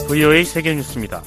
VOA 세계뉴스입니다.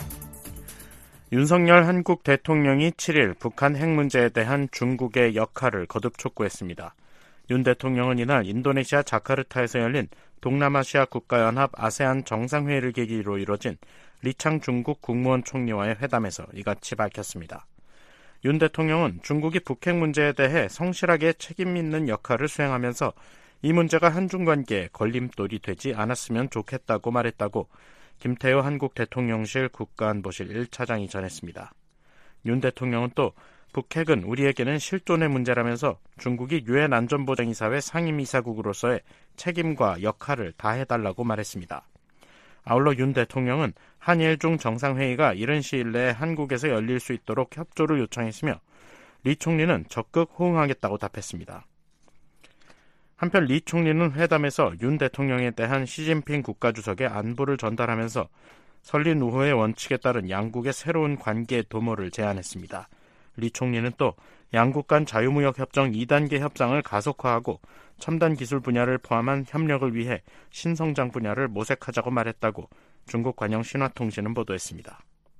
윤석열 한국 대통령이 7일 북한 핵 문제에 대한 중국의 역할을 거듭 촉구했습니다. 윤 대통령은 이날 인도네시아 자카르타에서 열린 동남아시아 국가연합 아세안 정상회의를 계기로 이뤄진 리창 중국 국무원 총리와의 회담에서 이같이 밝혔습니다. 윤 대통령은 중국이 북핵 문제에 대해 성실하게 책임 있는 역할을 수행하면서 이 문제가 한중 관계에 걸림돌이 되지 않았으면 좋겠다고 말했다고 김태효 한국 대통령실 국가안보실 1차장이 전했습니다. 윤 대통령은 또 북핵은 우리에게는 실존의 문제라면서 중국이 유엔 안전보장이사회 상임이사국으로서의 책임과 역할을 다해달라고 말했습니다. 아울러 윤 대통령은 한일중 정상회의가 이른 시일 내에 한국에서 열릴 수 있도록 협조를 요청했으며 리 총리는 적극 호응하겠다고 답했습니다. 한편 리 총리는 회담에서 윤 대통령에 대한 시진핑 국가주석의 안부를 전달하면서 설린 우호의 원칙에 따른 양국의 새로운 관계 도모를 제안했습니다. 리 총리는 또 양국 간 자유무역 협정 2단계 협상을 가속화하고 첨단 기술 분야를 포함한 협력을 위해 신성장 분야를 모색하자고 말했다고 중국 관영 신화통신은 보도했습니다.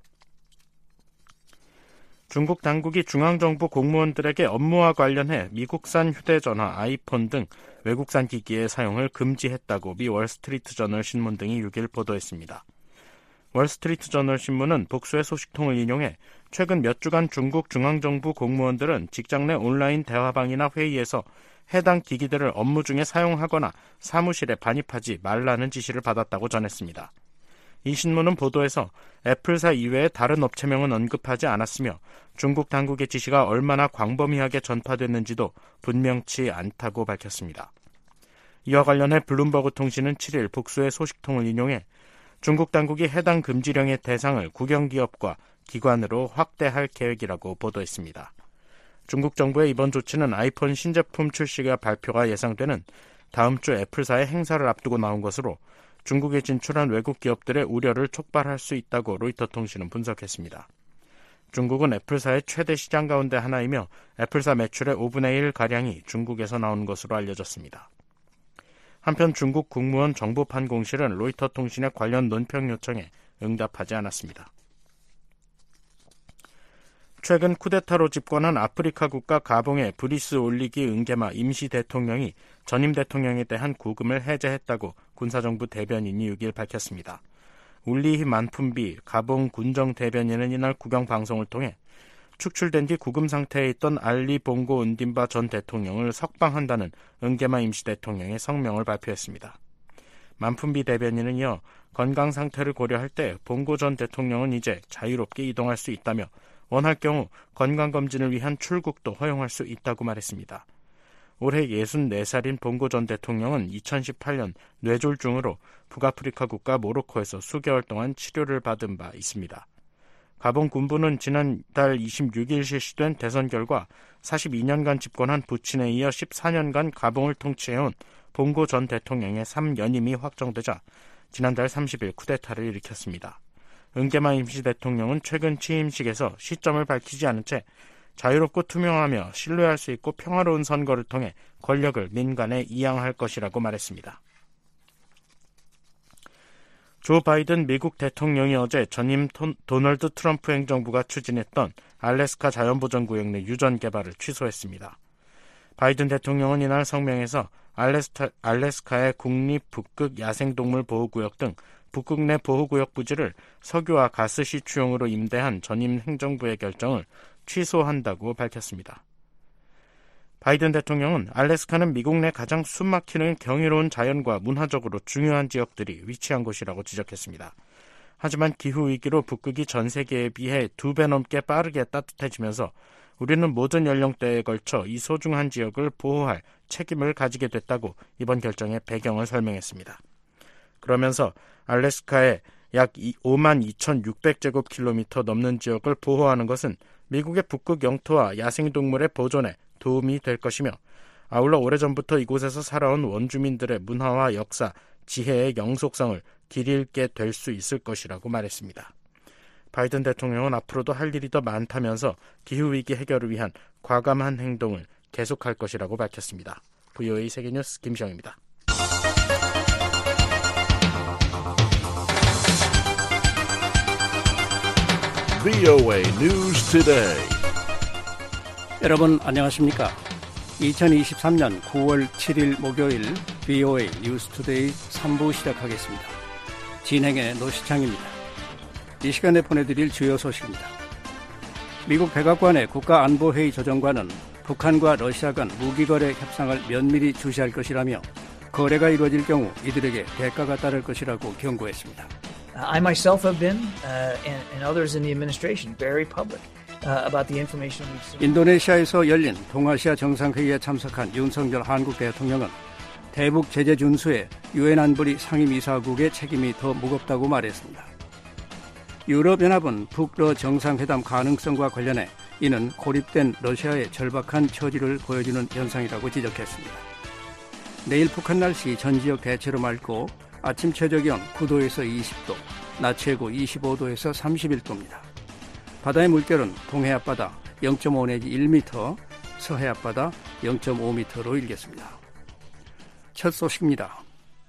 중국 당국이 중앙정부 공무원들에게 업무와 관련해 미국산 휴대전화, 아이폰 등 외국산 기기의 사용을 금지했다고 미 월스트리트저널 신문 등이 6일 보도했습니다. 월스트리트저널 신문은 복수의 소식통을 인용해 최근 몇 주간 중국 중앙정부 공무원들은 직장 내 온라인 대화방이나 회의에서 해당 기기들을 업무 중에 사용하거나 사무실에 반입하지 말라는 지시를 받았다고 전했습니다. 이 신문은 보도에서 애플사 이외의 다른 업체명은 언급하지 않았으며 중국 당국의 지시가 얼마나 광범위하게 전파됐는지도 분명치 않다고 밝혔습니다. 이와 관련해 블룸버그 통신은 7일 복수의 소식통을 인용해 중국 당국이 해당 금지령의 대상을 국영기업과 기관으로 확대할 계획이라고 보도했습니다. 중국 정부의 이번 조치는 아이폰 신제품 출시가 발표가 예상되는 다음 주 애플사의 행사를 앞두고 나온 것으로 중국에 진출한 외국 기업들의 우려를 촉발할 수 있다고 로이터 통신은 분석했습니다. 중국은 애플사의 최대 시장 가운데 하나이며 애플사 매출의 5분의 1가량이 중국에서 나온 것으로 알려졌습니다. 한편 중국 국무원 정보판공실은 로이터 통신의 관련 논평 요청에 응답하지 않았습니다. 최근 쿠데타로 집권한 아프리카 국가 가봉의 브리스 올리기 은게마 임시 대통령이 전임 대통령에 대한 구금을 해제했다고 군사정부 대변인이 6일 밝혔습니다. 울리히 만품비 가봉 군정 대변인은 이날 국영방송을 통해 축출된 뒤 구금 상태에 있던 알리 봉고 은딘바 전 대통령을 석방한다는 은게마 임시 대통령의 성명을 발표했습니다. 만품비 대변인은 이어 건강 상태를 고려할 때 봉고 전 대통령은 이제 자유롭게 이동할 수 있다며 원할 경우 건강검진을 위한 출국도 허용할 수 있다고 말했습니다. 올해 64살인 봉고 전 대통령은 2018년 뇌졸중으로 북아프리카 국가 모로코에서 수개월 동안 치료를 받은 바 있습니다. 가봉 군부는 지난달 26일 실시된 대선 결과 42년간 집권한 부친에 이어 14년간 가봉을 통치해온 봉고 전 대통령의 3연임이 확정되자 지난달 30일 쿠데타를 일으켰습니다. 은게마 임시 대통령은 최근 취임식에서 시점을 밝히지 않은 채 자유롭고 투명하며 신뢰할 수 있고 평화로운 선거를 통해 권력을 민간에 이양할 것이라고 말했습니다. 조 바이든 미국 대통령이 어제 전임 도널드 트럼프 행정부가 추진했던 알래스카 자연보전구역 내 유전 개발을 취소했습니다. 바이든 대통령은 이날 성명에서 알래스카의 국립 북극 야생동물 보호구역 등 북극 내 보호구역 부지를 석유와 가스 시추용으로 임대한 전임 행정부의 결정을 취소한다고 밝혔습니다. 바이든 대통령은 알래스카는 미국 내 가장 숨막히는 경이로운 자연과 문화적으로 중요한 지역들이 위치한 곳이라고 지적했습니다. 하지만 기후위기로 북극이 전 세계에 비해 2배 넘게 빠르게 따뜻해지면서 우리는 모든 연령대에 걸쳐 이 소중한 지역을 보호할 책임을 가지게 됐다고 이번 결정의 배경을 설명했습니다. 그러면서 알래스카의 약 52,600제곱킬로미터 넘는 지역을 보호하는 것은 미국의 북극 영토와 야생동물의 보존에 도움이 될 것이며 아울러 오래전부터 이곳에서 살아온 원주민들의 문화와 역사, 지혜의 영속성을 길이있게 될 수 있을 것이라고 말했습니다. 바이든 대통령은 앞으로도 할 일이 더 많다면서 기후위기 해결을 위한 과감한 행동을 계속할 것이라고 밝혔습니다. VOA 세계뉴스 김시영입니다. VOA News Today. 여러분 안녕하십니까? 2023년 9월 7일 목요일 VOA News Today 3부 시작하겠습니다. 진행의 노시창입니다. 이 시간에 보내드릴 주요 소식입니다. 미국 백악관의 국가안보회의 조정관은 북한과 러시아 간 무기거래 협상을 면밀히 주시할 것이라며 거래가 이루어질 경우 이들에게 대가가 따를 것이라고 경고했습니다. I myself have been, and others in the administration, very public about the information we've seen. 인도네시아에서 열린 동아시아 정상회의에 참석한 윤석열 한국 대통령은 대북 제재 준수에 유엔 안보리 상임이사국의 책임이 더 무겁다고 말했습니다. 유럽연합은 북러 정상회담 가능성과 관련해 이는 고립된 러시아의 절박한 처지를 보여주는 현상이라고 지적했습니다. 내일 북한 날씨 전 지역 대체로 맑고 아침 최저기온 9도에서 20도, 낮 최고 25도에서 31도입니다. 바다의 물결은 동해 앞바다 0.5 내지 1m, 서해 앞바다 0.5m로 일겠습니다. 첫 소식입니다.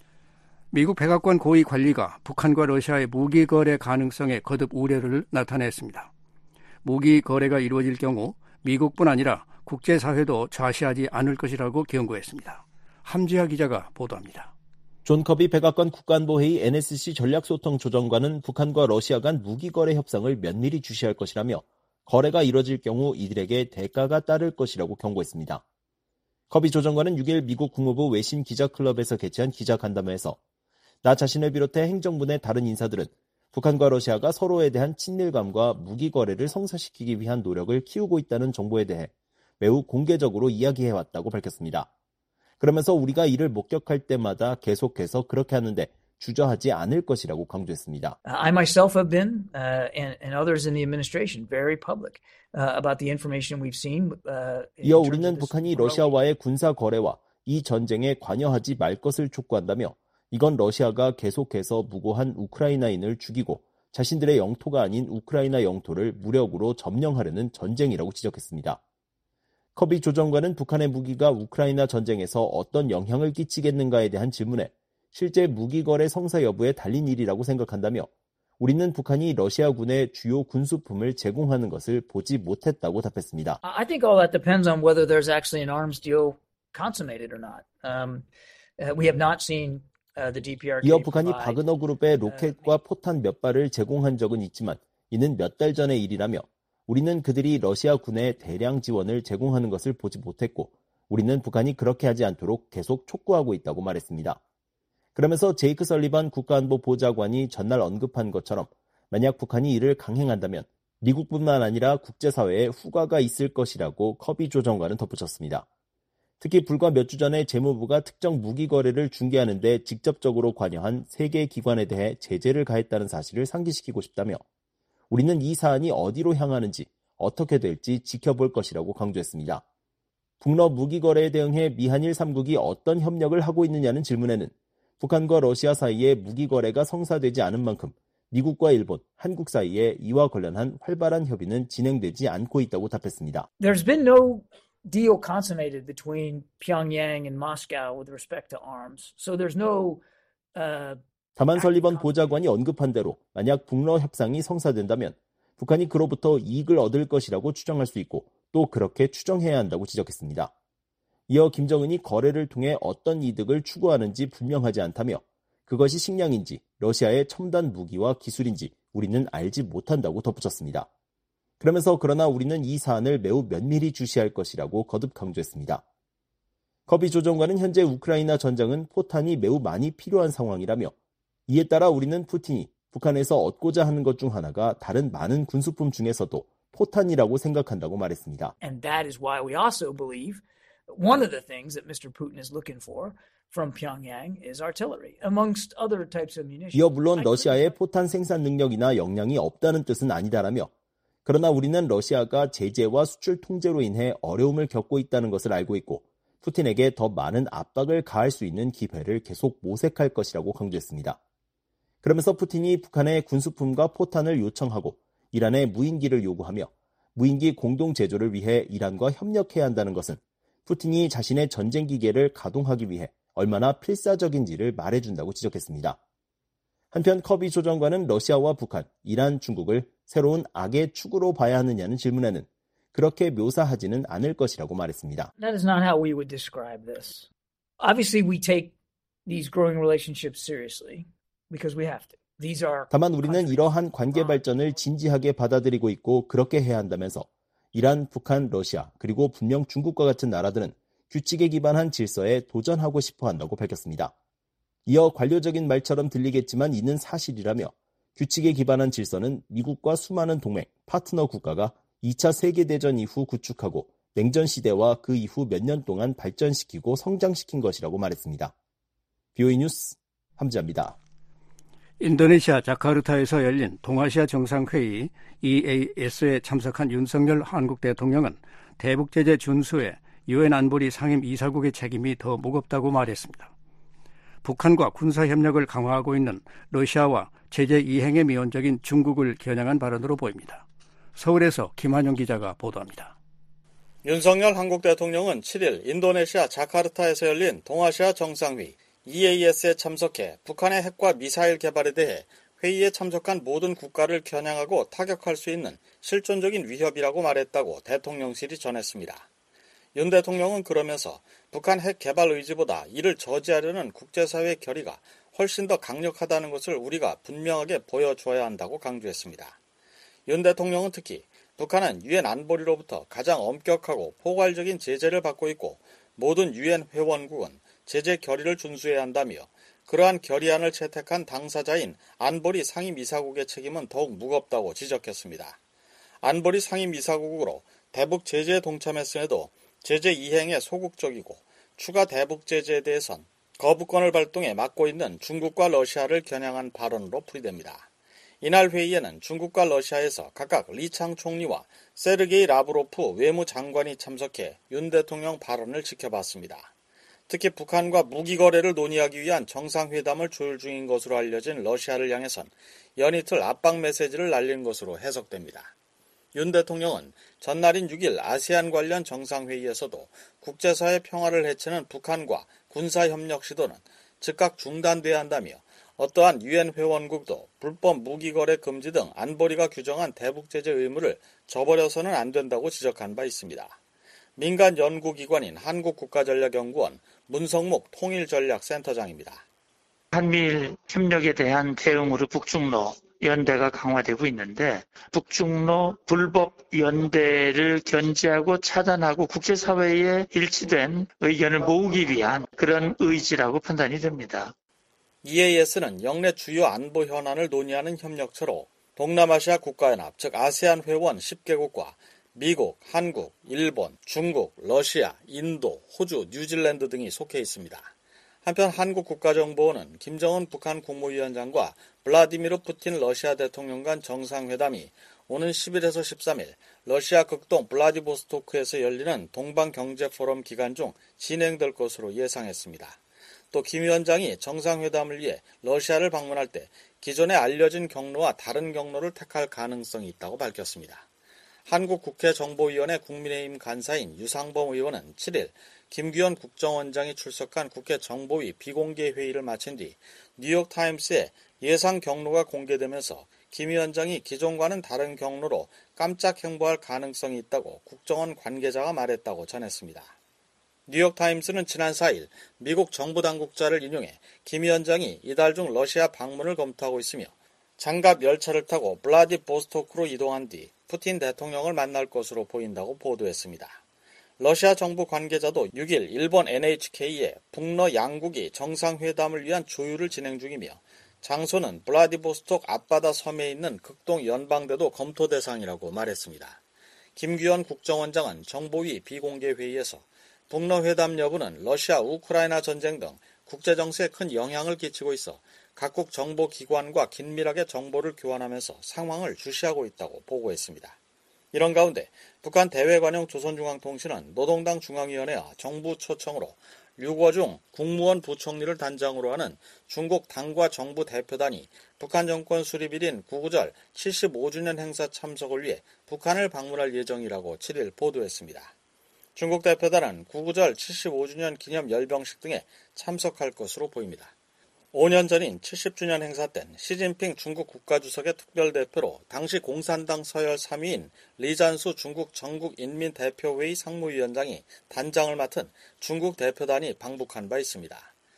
미국 백악관 고위 관리가 북한과 러시아의 무기 거래 가능성에 거듭 우려를 나타냈습니다. 무기 거래가 이루어질 경우 미국뿐 아니라 국제사회도 좌시하지 않을 것이라고 경고했습니다. 함지하 기자가 보도합니다. 존 커비 백악관 국가안보회의 NSC 전략소통조정관은 북한과 러시아 간 무기거래 협상을 면밀히 주시할 것이라며 거래가 이뤄질 경우 이들에게 대가가 따를 것이라고 경고했습니다. 커비 조정관은 6일 미국 국무부 외신 기자클럽에서 개최한 기자간담회에서 나 자신을 비롯해 행정부 내 다른 인사들은 북한과 러시아가 서로에 대한 친밀감과 무기거래를 성사시키기 위한 노력을 키우고 있다는 정보에 대해 매우 공개적으로 이야기해왔다고 밝혔습니다. 그러면서 우리가 이를 목격할 때마다 계속해서 그렇게 하는데 주저하지 않을 것이라고 강조했습니다. I myself have been, and others in the administration, very public about the information we've seen. 이어 우리는 북한이 러시아와의 군사 거래와 이 전쟁에 관여하지 말 것을 촉구한다며 이건 러시아가 계속해서 무고한 우크라이나인을 죽이고 자신들의 영토가 아닌 우크라이나 영토를 무력으로 점령하려는 전쟁이라고 지적했습니다. 커비 조정관은 북한의 무기가 우크라이나 전쟁에서 어떤 영향을 끼치겠는가에 대한 질문에 실제 무기거래 성사 여부에 달린 일이라고 생각한다며 우리는 북한이 러시아군의 주요 군수품을 제공하는 것을 보지 못했다고 답했습니다. I think all that depends on whether there's actually an arms deal consummated or not. We have not seen the DPRK. 이어 북한이 바그너 그룹의 로켓과 포탄 몇 발을 제공한 적은 있지만 이는 몇 달 전의 일이라며 우리는 그들이 러시아 군에 대량 지원을 제공하는 것을 보지 못했고 우리는 북한이 그렇게 하지 않도록 계속 촉구하고 있다고 말했습니다. 그러면서 제이크 설리반 국가안보 보좌관이 전날 언급한 것처럼 만약 북한이 이를 강행한다면 미국뿐만 아니라 국제사회에 후과가 있을 것이라고 커비 조정관은 덧붙였습니다. 특히 불과 몇 주 전에 재무부가 특정 무기 거래를 중개하는 데 직접적으로 관여한 3개 기관에 대해 제재를 가했다는 사실을 상기시키고 싶다며 우리는 이 사안이 어디로 향하는지 어떻게 될지 지켜볼 것이라고 강조했습니다. 북러 무기 거래에 대응해 미한일 3국이 어떤 협력을 하고 있느냐는 질문에는 북한과 러시아 사이에 무기 거래가 성사되지 않은 만큼 미국과 일본, 한국 사이에 이와 관련한 활발한 협의는 진행되지 않고 있다고 답했습니다. There's been no deal consummated between Pyongyang and Moscow with respect to arms. So there's no 다만 설리번 보좌관이 언급한 대로 만약 북러 협상이 성사된다면 북한이 그로부터 이익을 얻을 것이라고 추정할 수 있고 또 그렇게 추정해야 한다고 지적했습니다. 이어 김정은이 거래를 통해 어떤 이득을 추구하는지 분명하지 않다며 그것이 식량인지 러시아의 첨단 무기와 기술인지 우리는 알지 못한다고 덧붙였습니다. 그러면서 그러나 우리는 이 사안을 매우 면밀히 주시할 것이라고 거듭 강조했습니다. 커비 조정관은 현재 우크라이나 전장은 포탄이 매우 많이 필요한 상황이라며 이에 따라 우리는 푸틴이 북한에서 얻고자 하는 것 중 하나가 다른 많은 군수품 중에서도 포탄이라고 생각한다고 말했습니다. And that is why we also believe one of the things that Mr. Putin is looking for from Pyongyang is artillery, amongst other types of munitions. 이어 물론 러시아의 포탄 생산 능력이나 역량이 없다는 뜻은 아니다라며 그러나 우리는 러시아가 제재와 수출 통제로 인해 어려움을 겪고 있다는 것을 알고 있고 푸틴에게 더 많은 압박을 가할 수 있는 기회를 계속 모색할 것이라고 강조했습니다. 그러면서 푸틴이 북한의 군수품과 포탄을 요청하고 이란에 무인기를 요구하며 무인기 공동 제조를 위해 이란과 협력해야 한다는 것은 푸틴이 자신의 전쟁 기계를 가동하기 위해 얼마나 필사적인지를 말해준다고 지적했습니다. 한편 커비 조정관은 러시아와 북한, 이란, 중국을 새로운 악의 축으로 봐야 하느냐는 질문에는 그렇게 묘사하지는 않을 것이라고 말했습니다. That is not how we would describe this. Obviously, we take these growing relationships seriously because we have to. These are 다만 우리는 이러한 관계 발전을 진지하게 받아들이고 있고 그렇게 해야 한다면서 이란, 북한, 러시아, 그리고 분명 중국과 같은 나라들은 규칙에 기반한 질서에 도전하고 싶어 한다고 밝혔습니다. 이어 관료적인 말처럼 들리겠지만 이는 사실이라며 규칙에 기반한 질서는 미국과 수많은 동맹, 파트너 국가가 2차 세계대전 이후 구축하고 냉전 시대와 그 이후 몇 년 동안 발전시키고 성장시킨 것이라고 말했습니다. BOE 뉴스 함지아입니다. 인도네시아 자카르타에서 열린 동아시아 정상회의 EAS에 참석한 윤석열 한국 대통령은 대북제재 준수에 유엔 안보리 상임 이사국의 책임이 더 무겁다고 말했습니다. 북한과 군사협력을 강화하고 있는 러시아와 제재 이행에 미온적인 중국을 겨냥한 발언으로 보입니다. 서울에서 김한영 기자가 보도합니다. 윤석열 한국 대통령은 7일 인도네시아 자카르타에서 열린 동아시아 정상회의 EAS에 참석해 북한의 핵과 미사일 개발에 대해 회의에 참석한 모든 국가를 겨냥하고 타격할 수 있는 실존적인 위협이라고 말했다고 대통령실이 전했습니다. 윤 대통령은 그러면서 북한 핵 개발 의지보다 이를 저지하려는 국제사회의 결의가 훨씬 더 강력하다는 것을 우리가 분명하게 보여줘야 한다고 강조했습니다. 윤 대통령은 특히 북한은 유엔 안보리로부터 가장 엄격하고 포괄적인 제재를 받고 있고 모든 유엔 회원국은 제재 결의를 준수해야 한다며 그러한 결의안을 채택한 당사자인 안보리 상임이사국의 책임은 더욱 무겁다고 지적했습니다. 안보리 상임이사국으로 대북 제재에 동참했음에도 제재 이행에 소극적이고 추가 대북 제재에 대해선 거부권을 발동해 막고 있는 중국과 러시아를 겨냥한 발언으로 풀이됩니다. 이날 회의에는 중국과 러시아에서 각각 리창 총리와 세르게이 라브로프 외무장관이 참석해 윤 대통령 발언을 지켜봤습니다. 특히 북한과 무기 거래를 논의하기 위한 정상회담을 조율 중인 것으로 알려진 러시아를 향해선 연이틀 압박 메시지를 날린 것으로 해석됩니다. 윤 대통령은 전날인 6일 아세안 관련 정상회의에서도 국제사회 평화를 해치는 북한과 군사협력 시도는 즉각 중단돼야 한다며 어떠한 유엔 회원국도 불법 무기 거래 금지 등 안보리가 규정한 대북 제재 의무를 저버려서는 안 된다고 지적한 바 있습니다. 민간 연구기관인 한국국가전략연구원 문성목 통일전략센터장입니다. 한미일 협력에 대한 대응으로 북중로 연대가 강화되고 있는데 북중로 불법 연대를 견제하고 차단하고 국제사회에 일치된 의견을 모으기 위한 그런 의지라고 판단이 됩니다. EAS는 역내 주요 안보 현안을 논의하는 협력처로 동남아시아 국가연합 즉 아세안 회원 10개국과 미국, 한국, 일본, 중국, 러시아, 인도, 호주, 뉴질랜드 등이 속해 있습니다. 한편 한국국가정보원은 김정은 북한 국무위원장과 블라디미르 푸틴 러시아 대통령 간 정상회담이 오는 10일에서 13일 러시아 극동 블라디보스토크에서 열리는 동방경제포럼 기간 중 진행될 것으로 예상했습니다. 또 김 위원장이 정상회담을 위해 러시아를 방문할 때 기존에 알려진 경로와 다른 경로를 택할 가능성이 있다고 밝혔습니다. 한국국회정보위원회 국민의힘 간사인 유상범 의원은 7일 김규현 국정원장이 출석한 국회 정보위 비공개 회의를 마친 뒤 뉴욕타임스에 예상 경로가 공개되면서 김 위원장이 기존과는 다른 경로로 깜짝 행보할 가능성이 있다고 국정원 관계자가 말했다고 전했습니다. 뉴욕타임스는 지난 4일 미국 정부 당국자를 인용해 김 위원장이 이달 중 러시아 방문을 검토하고 있으며 장갑 열차를 타고 블라디보스토크로 이동한 뒤 푸틴 대통령을 만날 것으로 보인다고 보도했습니다. 러시아 정부 관계자도 6일 일본 NHK에 북러 양국이 정상회담을 위한 조율을 진행 중이며 장소는 블라디보스톡 앞바다 섬에 있는 극동 연방대도 검토 대상이라고 말했습니다. 김규현 국정원장은 정보위 비공개 회의에서 북러 회담 여부는 러시아 우크라이나 전쟁 등 국제정세에 큰 영향을 끼치고 있어 각국 정보기관과 긴밀하게 정보를 교환하면서 상황을 주시하고 있다고 보고했습니다. 이런 가운데 북한 대외관용 조선중앙통신은 노동당 중앙위원회와 정부 초청으로 류거중 국무원 부총리를 단장으로 하는 중국 당과 정부 대표단이 북한 정권 수립일인 구구절 75주년 행사 참석을 위해 북한을 방문할 예정이라고 7일 보도했습니다. 중국 대표단은 구구절 75주년 기념 열병식 등에 참석할 것으로 보입니다. 5년 전인 70주년 행사 땐 시진핑 중국 국가주석의 특별대표로 당시 공산당 서열 3위인 리잔수 중국 전국인민대표회의 상무위원장이 단장을 맡은 중국 대표단이 방북한 바 있습니다.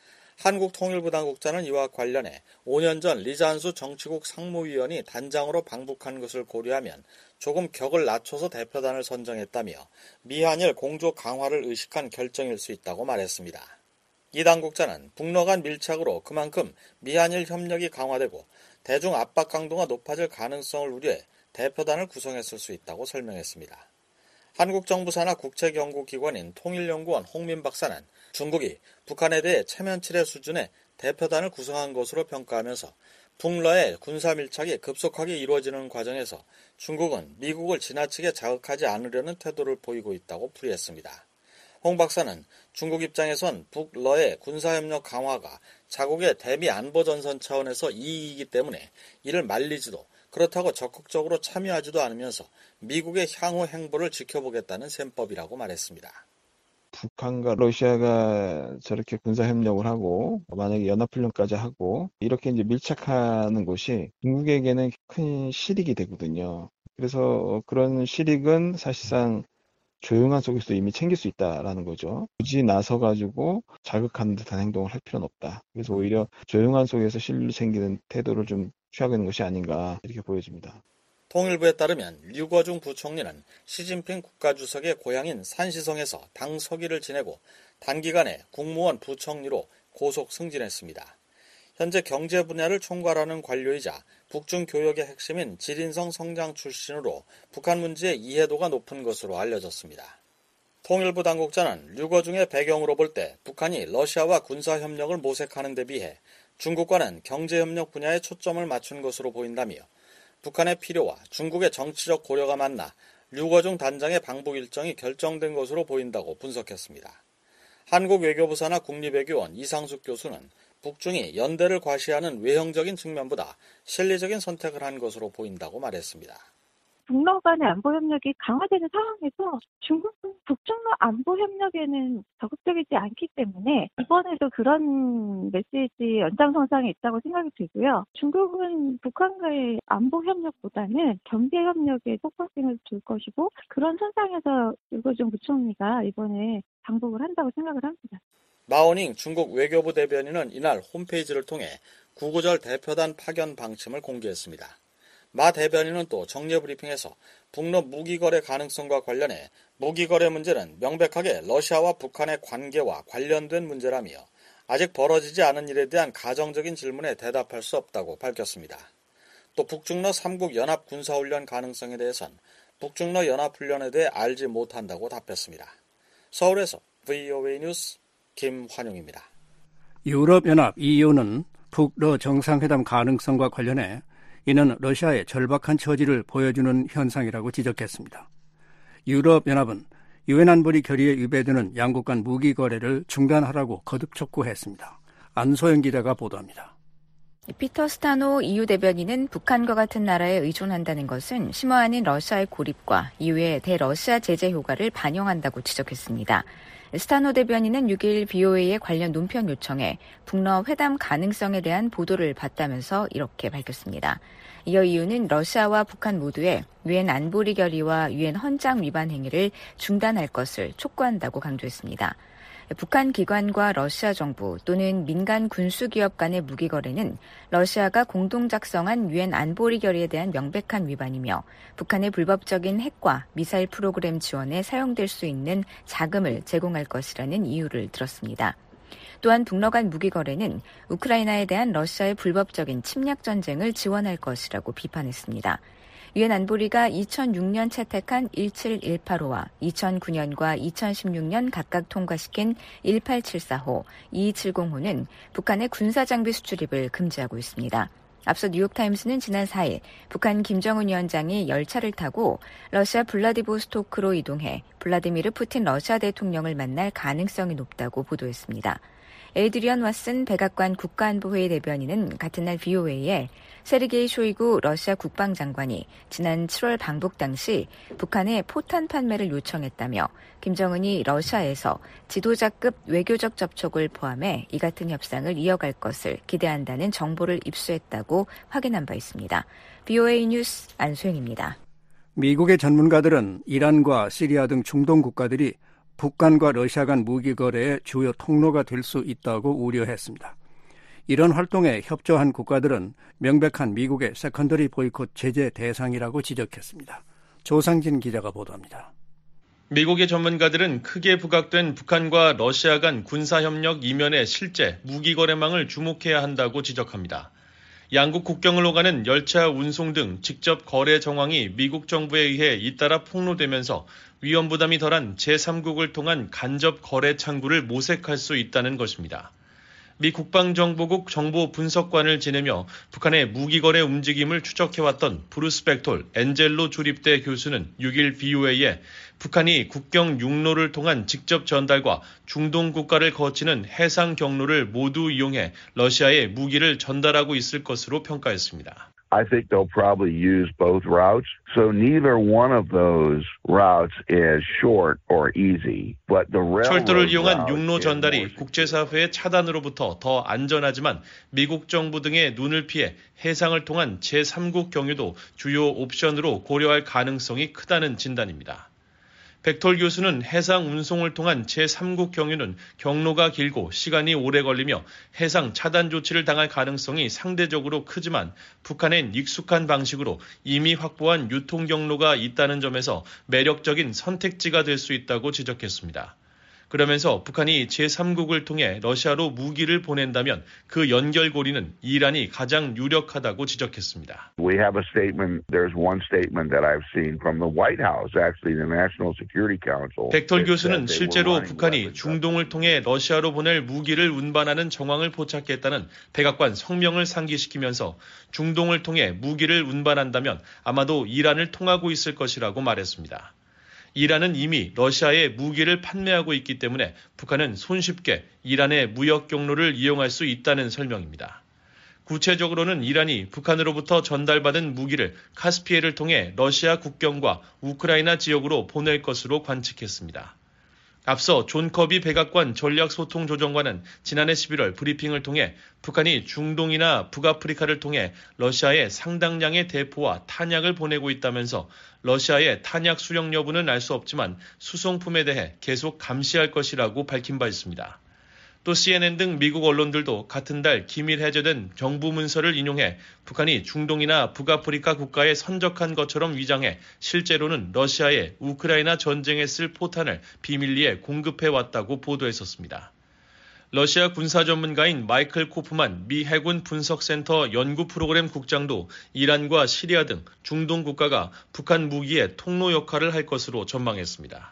한국통일부 당국자는 이와 관련해 5년 전 리잔수 정치국 상무위원이 단장으로 방북한 것을 고려하면 조금 격을 낮춰서 대표단을 선정했다며 미한일 공조 강화를 의식한 결정일 수 있다고 말했습니다. 이 당국자는 북러 간 밀착으로 그만큼 미한일 협력이 강화되고 대중 압박 강도가 높아질 가능성을 우려해 대표단을 구성했을 수 있다고 설명했습니다. 한국 정부 산하 국책연구기관인 통일연구원 홍민 박사는 중국이 북한에 대해 체면치레 수준의 대표단을 구성한 것으로 평가하면서 북러의 군사 밀착이 급속하게 이루어지는 과정에서 중국은 미국을 지나치게 자극하지 않으려는 태도를 보이고 있다고 풀이했습니다. 홍 박사는 중국 입장에선 북러의 군사협력 강화가 자국의 대미 안보전선 차원에서 이익이기 때문에 이를 말리지도 그렇다고 적극적으로 참여하지도 않으면서 미국의 향후 행보를 지켜보겠다는 셈법이라고 말했습니다. 북한과 러시아가 저렇게 군사협력을 하고 만약에 연합훈련까지 하고 이렇게 이제 밀착하는 것이 중국에게는 큰 실익이 되거든요. 그래서 그런 실익은 사실상 조용한 속에서 이미 챙길 수 있다라는 거죠. 굳이 나서가지고 자극하는 듯한 행동을 할 필요는 없다. 그래서 오히려 조용한 속에서 실리 챙기는 태도를 좀 취하고 있는 것이 아닌가 이렇게 보여집니다. 통일부에 따르면 류거중 부총리는 시진핑 국가주석의 고향인 산시성에서 당 서기를 지내고 단기간에 국무원 부총리로 고속 승진했습니다. 현재 경제 분야를 총괄하는 관료이자 북중 교역의 핵심인 지린성 성장 출신으로 북한 문제의 이해도가 높은 것으로 알려졌습니다. 통일부 당국자는 류거중의 배경으로 볼 때 북한이 러시아와 군사협력을 모색하는 데 비해 중국과는 경제협력 분야에 초점을 맞춘 것으로 보인다며 북한의 필요와 중국의 정치적 고려가 만나 류거중 단장의 방북 일정이 결정된 것으로 보인다고 분석했습니다. 한국외교부 산하 국립외교원 이상숙 교수는 북중이 연대를 과시하는 외형적인 측면보다 실리적인 선택을 한 것으로 보인다고 말했습니다. 북러 간의 안보 협력이 강화되는 상황에서 중국은 북중러 안보 협력에는 적극적이지 않기 때문에 이번에도 그런 메시지 연장선상에 있다고 생각이 들고요. 중국은 북한과의 안보 협력보다는 경제 협력에 포커싱을 둘 것이고 그런 선상에서 류거중 부총리가 이번에 방북을 한다고 생각을 합니다. 마오닝 중국 외교부 대변인은 이날 홈페이지를 통해 구구절 대표단 파견 방침을 공개했습니다. 마 대변인은 또 정례 브리핑에서 북러 무기거래 가능성과 관련해 무기거래 문제는 명백하게 러시아와 북한의 관계와 관련된 문제라며 아직 벌어지지 않은 일에 대한 가정적인 질문에 대답할 수 없다고 밝혔습니다. 또 북중러 3국 연합 군사훈련 가능성에 대해선 북중러 연합훈련에 대해 알지 못한다고 답했습니다. 서울에서 VOA 뉴스 김환용입니다. 유럽연합 EU는 북러 정상회담 가능성과 관련해 이는 러시아의 절박한 처지를 보여주는 현상이라고 지적했습니다. 유럽연합은 유엔 안보리 결의에 위배되는 양국 간 무기 거래를 중단하라고 거듭 촉구했습니다. 안소영 기자가 보도합니다. 피터 스타노 EU 대변인은 북한과 같은 나라에 의존한다는 것은 심화하는 러시아의 고립과 EU의 대러시아 제재 효과를 반영한다고 지적했습니다. 스타노 대변인은 6일 BOA의 관련 논평 요청에 북러 회담 가능성에 대한 보도를 받다면서 이렇게 밝혔습니다. 이어 EU는 러시아와 북한 모두의 유엔 안보리 결의와 유엔 헌장 위반 행위를 중단할 것을 촉구한다고 강조했습니다. 북한 기관과 러시아 정부 또는 민간 군수기업 간의 무기 거래는 러시아가 공동 작성한 유엔 안보리 결의에 대한 명백한 위반이며 북한의 불법적인 핵과 미사일 프로그램 지원에 사용될 수 있는 자금을 제공할 것이라는 이유를 들었습니다. 또한 북러 간 무기 거래는 우크라이나에 대한 러시아의 불법적인 침략 전쟁을 지원할 것이라고 비판했습니다. 유엔 안보리가 2006년 채택한 17185와 2009년과 2016년 각각 통과시킨 1874호, 2270호는 북한의 군사장비 수출입을 금지하고 있습니다. 앞서 뉴욕타임스는 지난 4일 북한 김정은 위원장이 열차를 타고 러시아 블라디보스토크로 이동해 블라디미르 푸틴 러시아 대통령을 만날 가능성이 높다고 보도했습니다. 에이드리언 왓슨 백악관 국가안보회의 대변인은 같은 날 VOA에 세르게이 쇼이구 러시아 국방장관이 지난 7월 방북 당시 북한에 포탄 판매를 요청했다며 김정은이 러시아에서 지도자급 외교적 접촉을 포함해 이 같은 협상을 이어갈 것을 기대한다는 정보를 입수했다고 확인한 바 있습니다. VOA 뉴스 안소영입니다. 미국의 전문가들은 이란과 시리아 등 중동 국가들이 북한과 러시아 간 무기 거래의 주요 통로가 될 수 있다고 우려했습니다. 이런 활동에 협조한 국가들은 명백한 미국의 세컨더리 보이콧 제재 대상이라고 지적했습니다. 조상진 기자가 보도합니다. 미국의 전문가들은 크게 부각된 북한과 러시아 간 군사협력 이면의 실제 무기 거래망을 주목해야 한다고 지적합니다. 양국 국경을 오가는 열차 운송 등 직접 거래 정황이 미국 정부에 의해 잇따라 폭로되면서 위험 부담이 덜한 제3국을 통한 간접 거래 창구를 모색할 수 있다는 것입니다. 미 국방정보국 정보분석관을 지내며 북한의 무기거래 움직임을 추적해왔던 브루스 백톨 엔젤로 주립대 교수는 6일 BOA에 북한이 국경 육로를 통한 직접 전달과 중동 국가를 거치는 해상 경로를 모두 이용해 러시아에 무기를 전달하고 있을 것으로 평가했습니다. I think they'll probably use both routes. So neither one of those routes is short or easy. But the railroad 철도를 이용한 육로 전달이 국제사회의 차단으로부터 더 안전하지만 미국 정부 등의 눈을 피해 해상을 통한 제3국 경유도 주요 옵션으로 고려할 가능성이 크다는 진단입니다. 백톨 교수는 해상 운송을 통한 제3국 경유는 경로가 길고 시간이 오래 걸리며 해상 차단 조치를 당할 가능성이 상대적으로 크지만 북한엔 익숙한 방식으로 이미 확보한 유통 경로가 있다는 점에서 매력적인 선택지가 될 수 있다고 지적했습니다. 그러면서 북한이 제3국을 통해 러시아로 무기를 보낸다면 그 연결고리는 이란이 가장 유력하다고 지적했습니다. We have a statement. There's one statement that I've seen from the White House, actually the National Security Council. 백톨 교수는 실제로 북한이 중동을 통해 러시아로 보낼 무기를 운반하는 정황을 포착했다는 백악관 성명을 상기시키면서 중동을 통해 무기를 운반한다면 아마도 이란을 통하고 있을 것이라고 말했습니다. 이란은 이미 러시아에 무기를 판매하고 있기 때문에 북한은 손쉽게 이란의 무역 경로를 이용할 수 있다는 설명입니다. 구체적으로는 이란이 북한으로부터 전달받은 무기를 카스피해를 통해 러시아 국경과 우크라이나 지역으로 보낼 것으로 관측했습니다. 앞서 존 커비 백악관 전략소통조정관은 지난해 11월 브리핑을 통해 북한이 중동이나 북아프리카를 통해 러시아에 상당량의 대포와 탄약을 보내고 있다면서 러시아의 탄약 수령 여부는 알 수 없지만 수송품에 대해 계속 감시할 것이라고 밝힌 바 있습니다. 또 CNN 등 미국 언론들도 같은 달 기밀 해제된 정부 문서를 인용해 북한이 중동이나 북아프리카 국가에 선적한 것처럼 위장해 실제로는 러시아에 우크라이나 전쟁에 쓸 포탄을 비밀리에 공급해왔다고 보도했었습니다. 러시아 군사 전문가인 마이클 코프만 미 해군 분석센터 연구 프로그램 국장도 이란과 시리아 등 중동 국가가 북한 무기의 통로 역할을 할 것으로 전망했습니다.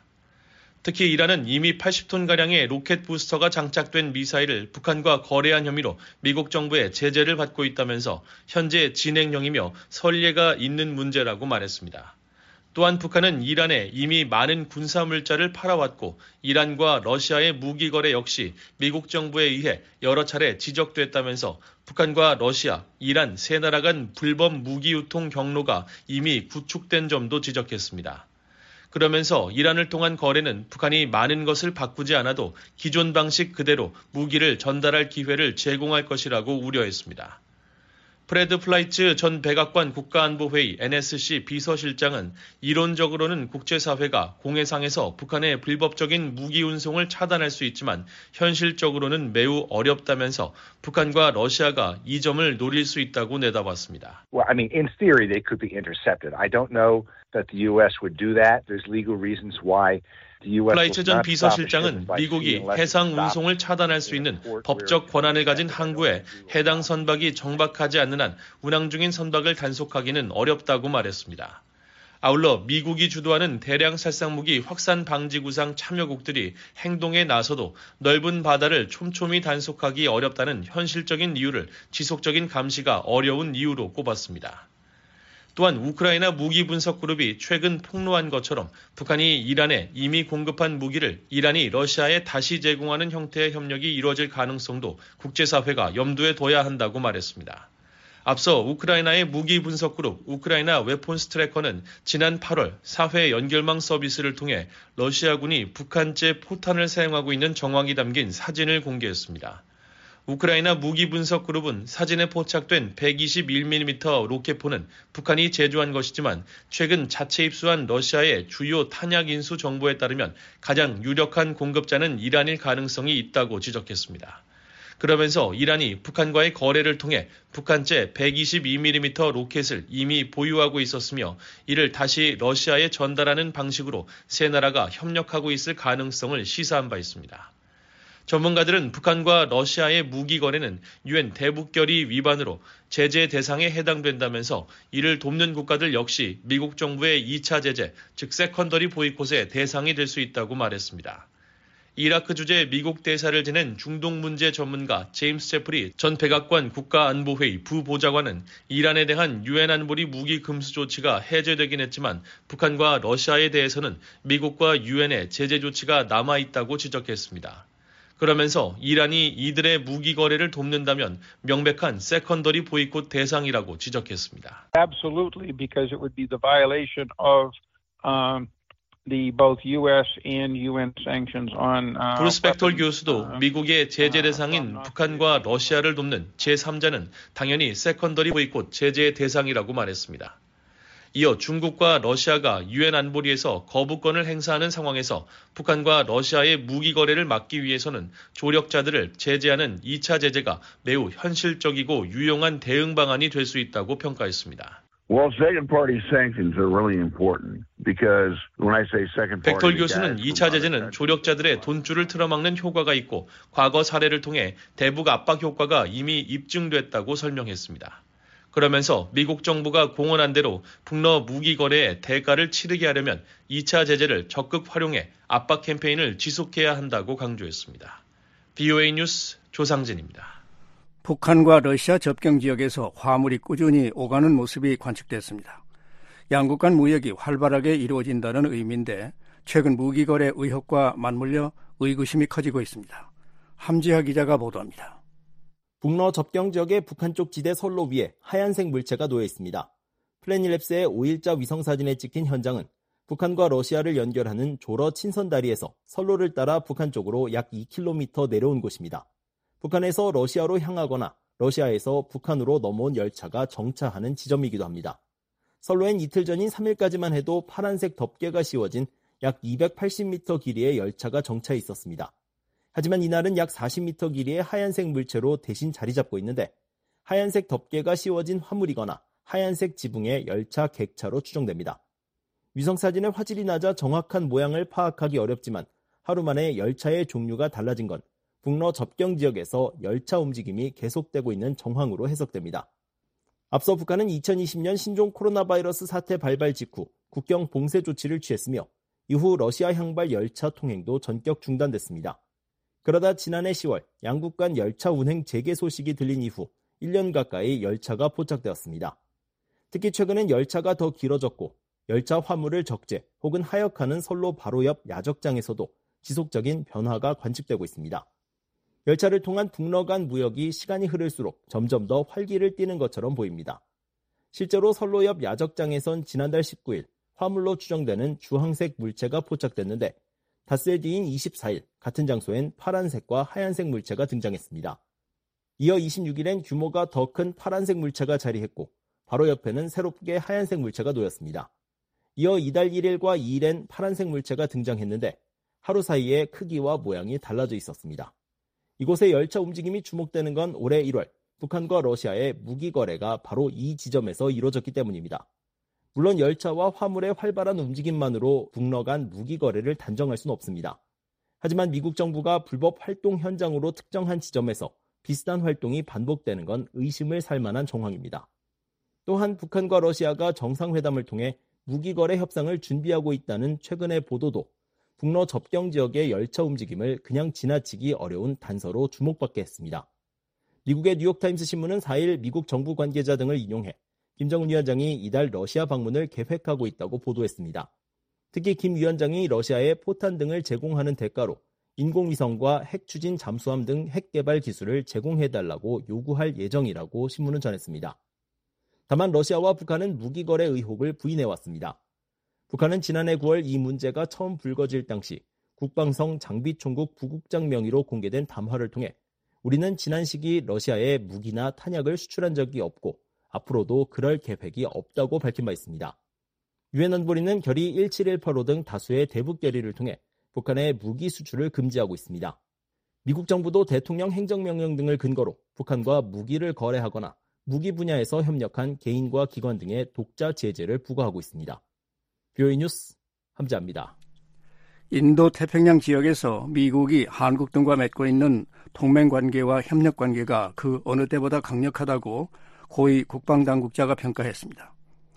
특히 이란은 이미 80톤가량의 로켓 부스터가 장착된 미사일을 북한과 거래한 혐의로 미국 정부의 제재를 받고 있다면서 현재 진행형이며 선례가 있는 문제라고 말했습니다. 또한 북한은 이란에 이미 많은 군사 물자를 팔아왔고 이란과 러시아의 무기 거래 역시 미국 정부에 의해 여러 차례 지적됐다면서 북한과 러시아, 이란 세 나라 간 불법 무기 유통 경로가 이미 구축된 점도 지적했습니다. 그러면서 이란을 통한 거래는 북한이 많은 것을 바꾸지 않아도 기존 방식 그대로 무기를 전달할 기회를 제공할 것이라고 우려했습니다. 프레드 플라이츠 전 백악관 국가안보회의 NSC 비서실장은 이론적으로는 국제사회가 공해상에서 북한의 불법적인 무기 운송을 차단할 수 있지만 현실적으로는 매우 어렵다면서 북한과 러시아가 이 점을 노릴 수 있다고 내다봤습니다. Well, I mean, in theory, they could be intercepted. I don't know that the U.S. would do that. There's legal reasons why. 플라이츠 전 비서실장은 미국이 해상 운송을 차단할 수 있는 법적 권한을 가진 항구에 해당 선박이 정박하지 않는 한 운항 중인 선박을 단속하기는 어렵다고 말했습니다. 아울러 미국이 주도하는 대량 살상무기 확산 방지 구상 참여국들이 행동에 나서도 넓은 바다를 촘촘히 단속하기 어렵다는 현실적인 이유를 지속적인 감시가 어려운 이유로 꼽았습니다. 또한 우크라이나 무기 분석 그룹이 최근 폭로한 것처럼 북한이 이란에 이미 공급한 무기를 이란이 러시아에 다시 제공하는 형태의 협력이 이루어질 가능성도 국제사회가 염두에 둬야 한다고 말했습니다. 앞서 우크라이나의 무기 분석 그룹 우크라이나 웨폰스 트래커는 지난 8월 사회 연결망 서비스를 통해 러시아군이 북한제 포탄을 사용하고 있는 정황이 담긴 사진을 공개했습니다. 우크라이나 무기 분석 그룹은 사진에 포착된 121mm 로켓포는 북한이 제조한 것이지만 최근 자체 입수한 러시아의 주요 탄약 인수 정보에 따르면 가장 유력한 공급자는 이란일 가능성이 있다고 지적했습니다. 그러면서 이란이 북한과의 거래를 통해 북한제 122mm 로켓을 이미 보유하고 있었으며 이를 다시 러시아에 전달하는 방식으로 세 나라가 협력하고 있을 가능성을 시사한 바 있습니다. 전문가들은 북한과 러시아의 무기 거래는 유엔 대북결의 위반으로 제재 대상에 해당된다면서 이를 돕는 국가들 역시 미국 정부의 2차 제재, 즉 세컨더리 보이콧의 대상이 될 수 있다고 말했습니다. 이라크 주재 미국 대사를 지낸 중동 문제 전문가 제임스 제프리 전 백악관 국가안보회의 부보좌관은 이란에 대한 유엔 안보리 무기 금수 조치가 해제되긴 했지만 북한과 러시아에 대해서는 미국과 유엔의 제재 조치가 남아있다고 지적했습니다. 그러면서 이란이 이들의 무기 거래를 돕는다면 명백한 세컨더리 보이콧 대상이라고 지적했습니다. Absolutely, because it would be the violation of the both U.S. and UN sanctions on. 브루스 백톨 교수도 미국의 제재 대상인 북한과 러시아를 돕는 제3자는 당연히 세컨더리 보이콧 제재의 대상이라고 말했습니다. 이어 중국과 러시아가 유엔 안보리에서 거부권을 행사하는 상황에서 북한과 러시아의 무기 거래를 막기 위해서는 조력자들을 제재하는 2차 제재가 매우 현실적이고 유용한 대응 방안이 될 수 있다고 평가했습니다. Well, second party sanctions are really important because when I say second party, 백톨 교수는 2차 제재는 조력자들의 돈줄을 틀어막는 효과가 있고 과거 사례를 통해 대북 압박 효과가 이미 입증됐다고 설명했습니다. 그러면서 미국 정부가 공언한 대로 북러 무기 거래의 대가를 치르게 하려면 2차 제재를 적극 활용해 압박 캠페인을 지속해야 한다고 강조했습니다. BOA 뉴스 조상진입니다. 북한과 러시아 접경 지역에서 화물이 꾸준히 오가는 모습이 관측됐습니다. 양국 간 무역이 활발하게 이루어진다는 의미인데 최근 무기 거래 의혹과 맞물려 의구심이 커지고 있습니다. 함지하 기자가 보도합니다. 북러 접경 지역의 북한 쪽 지대 선로 위에 하얀색 물체가 놓여 있습니다. 플래닛랩스의 5일자 위성사진에 찍힌 현장은 북한과 러시아를 연결하는 조러 친선다리에서 선로를 따라 북한 쪽으로 약 2km 내려온 곳입니다. 북한에서 러시아로 향하거나 러시아에서 북한으로 넘어온 열차가 정차하는 지점이기도 합니다. 선로엔 이틀 전인 3일까지만 해도 파란색 덮개가 씌워진 약 280m 길이의 열차가 정차해 있었습니다. 하지만 이날은 약 40m 길이의 하얀색 물체로 대신 자리 잡고 있는데 하얀색 덮개가 씌워진 화물이거나 하얀색 지붕의 열차 객차로 추정됩니다. 위성사진의 화질이 낮아 정확한 모양을 파악하기 어렵지만 하루 만에 열차의 종류가 달라진 건 북러 접경 지역에서 열차 움직임이 계속되고 있는 정황으로 해석됩니다. 앞서 북한은 2020년 신종 코로나 바이러스 사태 발발 직후 국경 봉쇄 조치를 취했으며 이후 러시아 향발 열차 통행도 전격 중단됐습니다. 그러다 지난해 10월 양국 간 열차 운행 재개 소식이 들린 이후 1년 가까이 열차가 포착되었습니다. 특히 최근엔 열차가 더 길어졌고 열차 화물을 적재 혹은 하역하는 선로 바로 옆 야적장에서도 지속적인 변화가 관측되고 있습니다. 열차를 통한 북러 간 무역이 시간이 흐를수록 점점 더 활기를 띠는 것처럼 보입니다. 실제로 선로 옆 야적장에선 지난달 19일 화물로 추정되는 주황색 물체가 포착됐는데 닷새 뒤인 24일 같은 장소엔 파란색과 하얀색 물체가 등장했습니다. 이어 26일엔 규모가 더 큰 파란색 물체가 자리했고 바로 옆에는 새롭게 하얀색 물체가 놓였습니다. 이어 이달 1일과 2일엔 파란색 물체가 등장했는데 하루 사이에 크기와 모양이 달라져 있었습니다. 이곳의 열차 움직임이 주목되는 건 올해 1월 북한과 러시아의 무기 거래가 바로 이 지점에서 이루어졌기 때문입니다. 물론 열차와 화물의 활발한 움직임만으로 북러 간 무기 거래를 단정할 수는 없습니다. 하지만 미국 정부가 불법 활동 현장으로 특정한 지점에서 비슷한 활동이 반복되는 건 의심을 살 만한 정황입니다. 또한 북한과 러시아가 정상회담을 통해 무기 거래 협상을 준비하고 있다는 최근의 보도도 북러 접경 지역의 열차 움직임을 그냥 지나치기 어려운 단서로 주목받게 했습니다. 미국의 뉴욕타임스 신문은 4일 미국 정부 관계자 등을 인용해 김정은 위원장이 이달 러시아 방문을 계획하고 있다고 보도했습니다. 특히 김 위원장이 러시아에 포탄 등을 제공하는 대가로 인공위성과 핵추진 잠수함 등 핵개발 기술을 제공해달라고 요구할 예정이라고 신문은 전했습니다. 다만 러시아와 북한은 무기거래 의혹을 부인해왔습니다. 북한은 지난해 9월 이 문제가 처음 불거질 당시 국방성 장비총국 부국장 명의로 공개된 담화를 통해 우리는 지난 시기 러시아에 무기나 탄약을 수출한 적이 없고 앞으로도 그럴 계획이 없다고 밝힌 바 있습니다. 유엔 안보리는 결의 1718호 등 다수의 대북 결의를 통해 북한의 무기 수출을 금지하고 있습니다. 미국 정부도 대통령 행정명령 등을 근거로 북한과 무기를 거래하거나 무기 분야에서 협력한 개인과 기관 등의 독자 제재를 부과하고 있습니다. VOA 뉴스 함지아입니다. 인도 태평양 지역에서 미국이 한국 등과 맺고 있는 동맹관계와 협력관계가 그 어느 때보다 강력하다고 고위 국방당국자가 평가했습니다.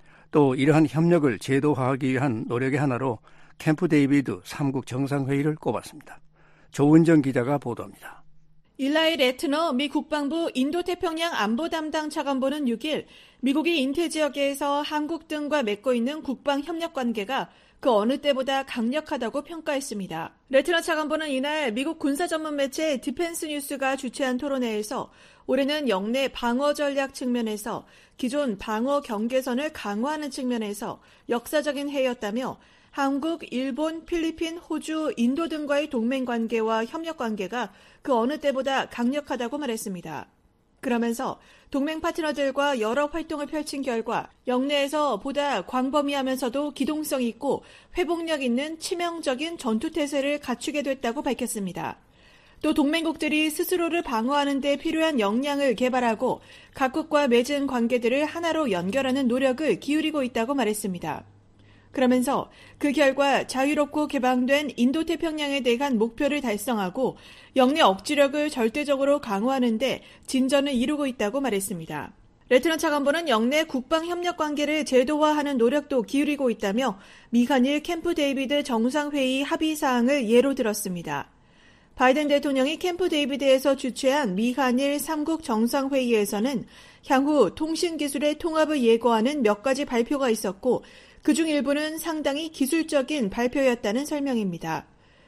또 이러한 협력을 제도화하기 위한 노력의 하나로 캠프 데이비드 3국 정상회의를 꼽았습니다. 조은정 기자가 보도합니다. 일라이 레트너 미 국방부 인도태평양 안보 담당 차관보는 6일 미국이 인태 지역에서 한국 등과 맺고 있는 국방협력관계가 그 어느 때보다 강력하다고 평가했습니다. 레트너 차관보는 이날 미국 군사 전문 매체 디펜스 뉴스가 주최한 토론회에서 올해는 영내 방어 전략 측면에서 기존 방어 경계선을 강화하는 측면에서 역사적인 해였다며 한국, 일본, 필리핀, 호주, 인도 등과의 동맹관계와 협력관계가 그 어느 때보다 강력하다고 말했습니다. 그러면서 동맹 파트너들과 여러 활동을 펼친 결과 영내에서 보다 광범위하면서도 기동성 있고 회복력 있는 치명적인 전투태세를 갖추게 됐다고 밝혔습니다. 또 동맹국들이 스스로를 방어하는 데 필요한 역량을 개발하고 각국과 맺은 관계들을 하나로 연결하는 노력을 기울이고 있다고 말했습니다. 그러면서 그 결과 자유롭고 개방된 인도태평양에 대한 목표를 달성하고 영내 억지력을 절대적으로 강화하는 데 진전을 이루고 있다고 말했습니다. 레트너 차관보는 영내 국방협력관계를 제도화하는 노력도 기울이고 있다며 미한일 캠프 데이비드 정상회의 합의사항을 예로 들었습니다. 바이든 대통령이 캠프 데이비드에서 주최한 미한일 3국 정상회의에서는 향후 통신기술의 통합을 예고하는 몇 가지 발표가 있었고 그중 일부는 상당히 기술적인 발표였다는 설명입니다.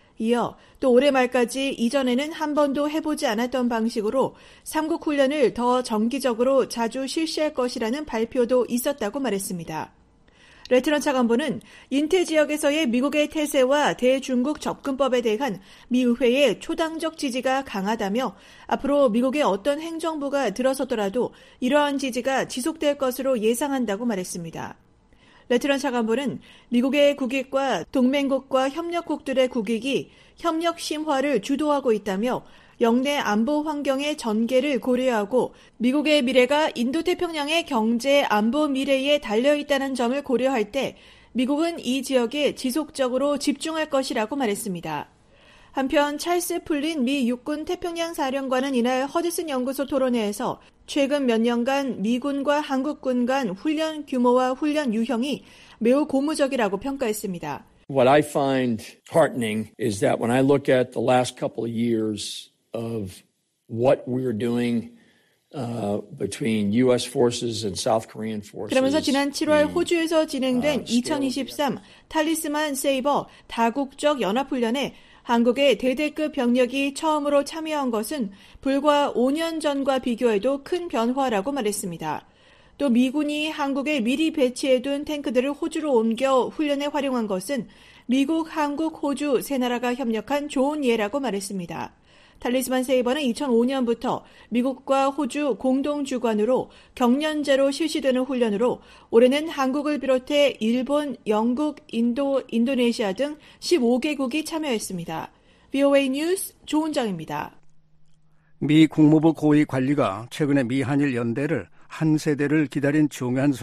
이어 또 올해 말까지 이전에는 한 번도 해보지 않았던 방식으로 3국 훈련을 더 정기적으로 자주 실시할 것이라는 발표도 있었다고 말했습니다. 레트너 차관보는 인태 지역에서의 미국의 태세와 대중국 접근법에 대한 미 의회의 초당적 지지가 강하다며 앞으로 미국의 어떤 행정부가 들어서더라도 이러한 지지가 지속될 것으로 예상한다고 말했습니다. 레트너 차관보는 미국의 국익과 동맹국과 협력국들의 국익이 협력 심화를 주도하고 있다며 영내 안보 환경의 전개를 고려하고 미국의 미래가 인도태평양의 경제 안보 미래에 달려있다는 점을 고려할 때 미국은 이 지역에 지속적으로 집중할 것이라고 말했습니다. 한편 찰스 풀린 미 육군 태평양 사령관은 이날 허드슨 연구소 토론회에서 최근 몇 년간 미군과 한국군 간 훈련 규모와 훈련 유형이 매우 고무적이라고 평가했습니다. What I find heartening is that when I look at the last couple of years of what we're doing between U.S. forces and South Korean forces. 그러면서 지난 7월 호주에서 진행된 2023 탈리스만 세이버 다국적 연합훈련에 한국의 대대급 병력이 처음으로 참여한 것은 불과 5년 전과 비교해도 큰 변화라고 말했습니다. 또 미군이 한국에 미리 배치해둔 탱크들을 호주로 옮겨 훈련에 활용한 것은 미국, 한국, 호주 세 나라가 협력한 좋은 예라고 말했습니다. 탈리스만 세이버는 2005년부터 미국과 호주 공동 주관으로 경년제로 실시되는 훈련으로 올해는 한국을 비롯해 일본, 영국, 인도, 인도네시아 등 15개국이 참여했습니다. VOA 뉴스 조은정입니다. 미 국무부 고위 관리가 최근에 미한일 연대를 한 세대를 기다린 중요한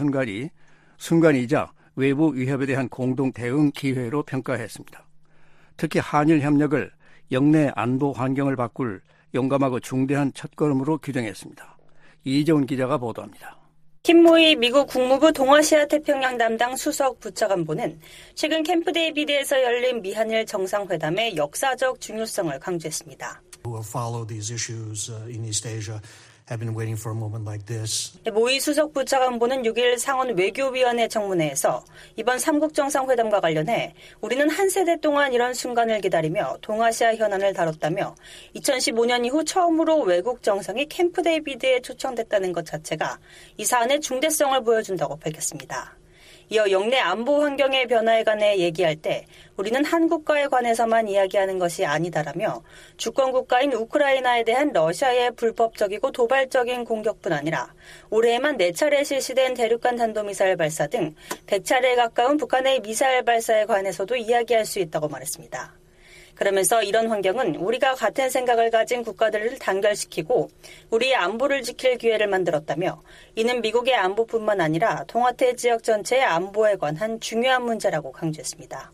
순간이자 외부 위협에 대한 공동 대응 기회로 평가했습니다. 특히 한일 협력을 영내 안보 환경을 바꿀 용감하고 중대한 첫걸음으로 규정했습니다. 이재훈 기자가 보도합니다. 김무희 미국 국무부 동아시아 태평양 담당 수석 부차관보는 최근 캠프 데이비드에서 열린 미한일 정상회담의 역사적 중요성을 강조했습니다. have been waiting for a moment like this. 모이 수석 부차관보는 6일 상원 외교위원회 청문회에서 이번 3국 정상회담과 관련해 우리는 한 세대 동안 이런 순간을 기다리며 동아시아 현안을 다뤘다며 2015년 이후 처음으로 외국 정상이 캠프 데이비드에 초청됐다는 것 자체가 이 사안의 중대성을 보여준다고 밝혔습니다. 이어 영내 안보 환경의 변화에 관해 얘기할 때 우리는 한국과에 관해서만 이야기하는 것이 아니다라며 주권 국가인 우크라이나에 대한 러시아의 불법적이고 도발적인 공격뿐 아니라 올해에만 4차례 실시된 대륙간 탄도미사일 발사 등 100차례에 가까운 북한의 미사일 발사에 관해서도 이야기할 수 있다고 말했습니다. 그러면서 이런 환경은 우리가 같은 생각을 가진 국가들을 단결시키고 우리의 안보를 지킬 기회를 만들었다며 이는 미국의 안보뿐만 아니라 동아태 지역 전체의 안보에 관한 중요한 문제라고 강조했습니다.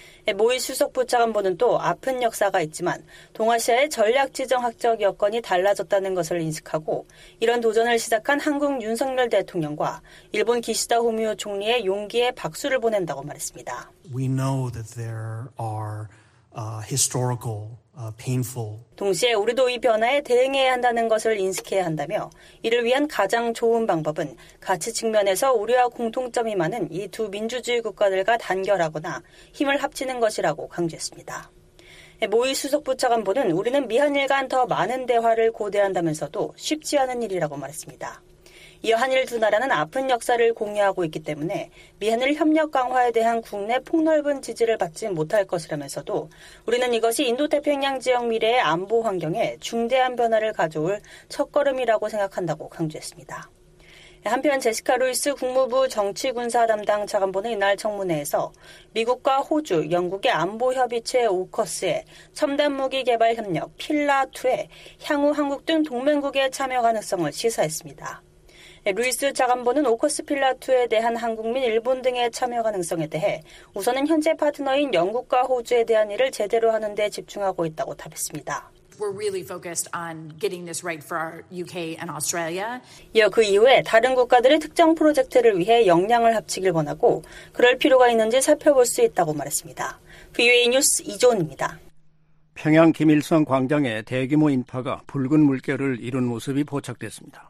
모이 수석 부차관보는 또 아픈 역사가 있지만 동아시아의 전략지정학적 여건이 달라졌다는 것을 인식하고 이런 도전을 시작한 한국 윤석열 대통령과 일본 기시다 후미오 총리의 용기에 박수를 보낸다고 말했습니다. We know that there are historical, painful. 동시에 우리도 이 변화에 대응해야 한다는 것을 인식해야 한다며 이를 위한 가장 좋은 방법은 가치 측면에서 우리와 공통점이 많은 이 두 민주주의 국가들과 단결하거나 힘을 합치는 것이라고 강조했습니다. 모이 수석 부차관보는 우리는 미한일 간 더 많은 대화를 고대한다면서도 쉽지 않은 일이라고 말했습니다. 이어 한일 두 나라는 아픈 역사를 공유하고 있기 때문에 미한일 협력 강화에 대한 국내 폭넓은 지지를 받지 못할 것이라면서도 우리는 이것이 인도태평양 지역 미래의 안보 환경에 중대한 변화를 가져올 첫걸음이라고 생각한다고 강조했습니다. 한편 제시카 루이스 국무부 정치군사 담당 차관보는 이날 청문회에서 미국과 호주, 영국의 안보협의체 오커스의 첨단 무기 개발 협력 필라2에 향후 한국 등 동맹국의 참여 가능성을 시사했습니다. 루이스 차관보는 오커스 필라2에 대한 한국 및 일본 등의 참여 가능성에 대해 우선은 현재 파트너인 영국과 호주에 대한 일을 제대로 하는 데 집중하고 있다고 답했습니다. We're really focused on getting this right for our UK and Australia. 이어 그 이후에 다른 국가들의 특정 프로젝트를 위해 역량을 합치길 원하고 그럴 필요가 있는지 살펴볼 수 있다고 말했습니다. VOA 뉴스 이조은입니다. 평양 김일성 광장에 대규모 인파가 붉은 물결을 이룬 모습이 포착됐습니다.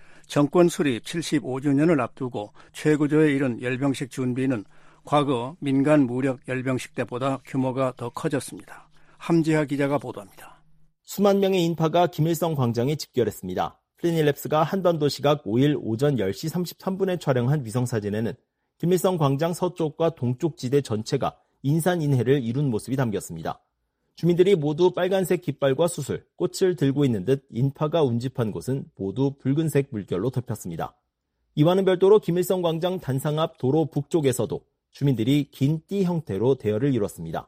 정권 수립 75주년을 앞두고 최고조에 이른 열병식 준비는 과거 민간 무력 열병식 때보다 규모가 더 커졌습니다. 함지하 기자가 보도합니다. 수만 명의 인파가 김일성 광장에 집결했습니다. 플리닐랩스가 한반도 시각 5일 오전 10시 33분에 촬영한 위성사진에는 김일성 광장 서쪽과 동쪽 지대 전체가 인산인해를 이룬 모습이 담겼습니다. 주민들이 모두 빨간색 깃발과 수술, 꽃을 들고 있는 듯 인파가 운집한 곳은 모두 붉은색 물결로 덮였습니다. 이와는 별도로 김일성 광장 단상 앞 도로 북쪽에서도 주민들이 긴 띠 형태로 대열을 이뤘습니다.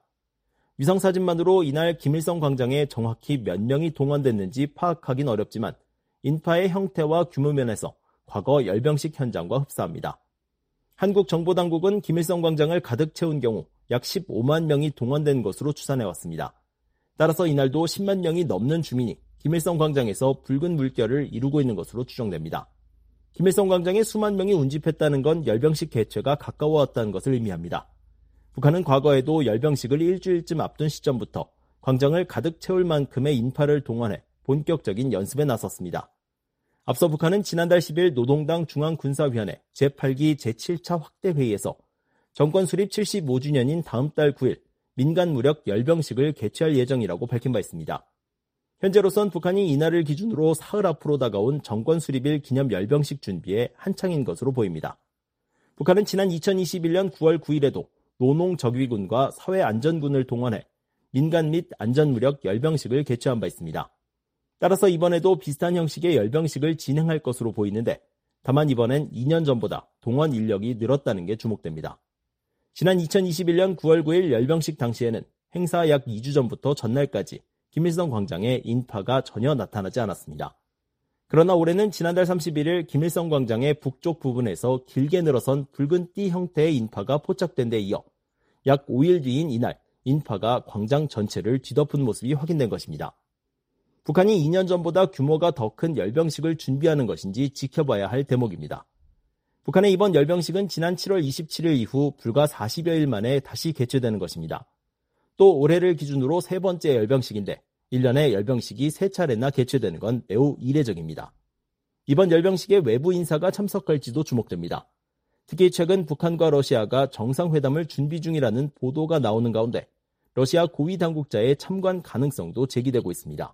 위성사진만으로 이날 김일성 광장에 정확히 몇 명이 동원됐는지 파악하긴 어렵지만 인파의 형태와 규모 면에서 과거 열병식 현장과 흡사합니다. 한국 정보당국은 김일성 광장을 가득 채운 경우 약 15만 명이 동원된 것으로 추산해왔습니다. 따라서 이날도 10만 명이 넘는 주민이 김일성 광장에서 붉은 물결을 이루고 있는 것으로 추정됩니다. 김일성 광장에 수만 명이 운집했다는 건 열병식 개최가 가까워왔다는 것을 의미합니다. 북한은 과거에도 열병식을 일주일쯤 앞둔 시점부터 광장을 가득 채울 만큼의 인파를 동원해 본격적인 연습에 나섰습니다. 앞서 북한은 지난달 10일 노동당 중앙군사위원회 제8기 제7차 확대회의에서 정권 수립 75주년인 다음 달 9일 민간 무력 열병식을 개최할 예정이라고 밝힌 바 있습니다. 현재로선 북한이 이날을 기준으로 사흘 앞으로 다가온 정권 수립일 기념 열병식 준비에 한창인 것으로 보입니다. 북한은 지난 2021년 9월 9일에도 노농적위군과 사회안전군을 동원해 민간 및 안전무력 열병식을 개최한 바 있습니다. 따라서 이번에도 비슷한 형식의 열병식을 진행할 것으로 보이는데 다만 이번엔 2년 전보다 동원 인력이 늘었다는 게 주목됩니다. 지난 2021년 9월 9일 열병식 당시에는 행사 약 2주 전부터 전날까지 김일성 광장에 인파가 전혀 나타나지 않았습니다. 그러나 올해는 지난달 31일 김일성 광장의 북쪽 부분에서 길게 늘어선 붉은 띠 형태의 인파가 포착된 데 이어 약 5일 뒤인 이날 인파가 광장 전체를 뒤덮은 모습이 확인된 것입니다. 북한이 2년 전보다 규모가 더 큰 열병식을 준비하는 것인지 지켜봐야 할 대목입니다. 북한의 이번 열병식은 지난 7월 27일 이후 불과 40여일 만에 다시 개최되는 것입니다. 또 올해를 기준으로 세 번째 열병식인데 1년에 열병식이 3차례나 개최되는 건 매우 이례적입니다. 이번 열병식에 외부 인사가 참석할지도 주목됩니다. 특히 최근 북한과 러시아가 정상회담을 준비 중이라는 보도가 나오는 가운데 러시아 고위 당국자의 참관 가능성도 제기되고 있습니다.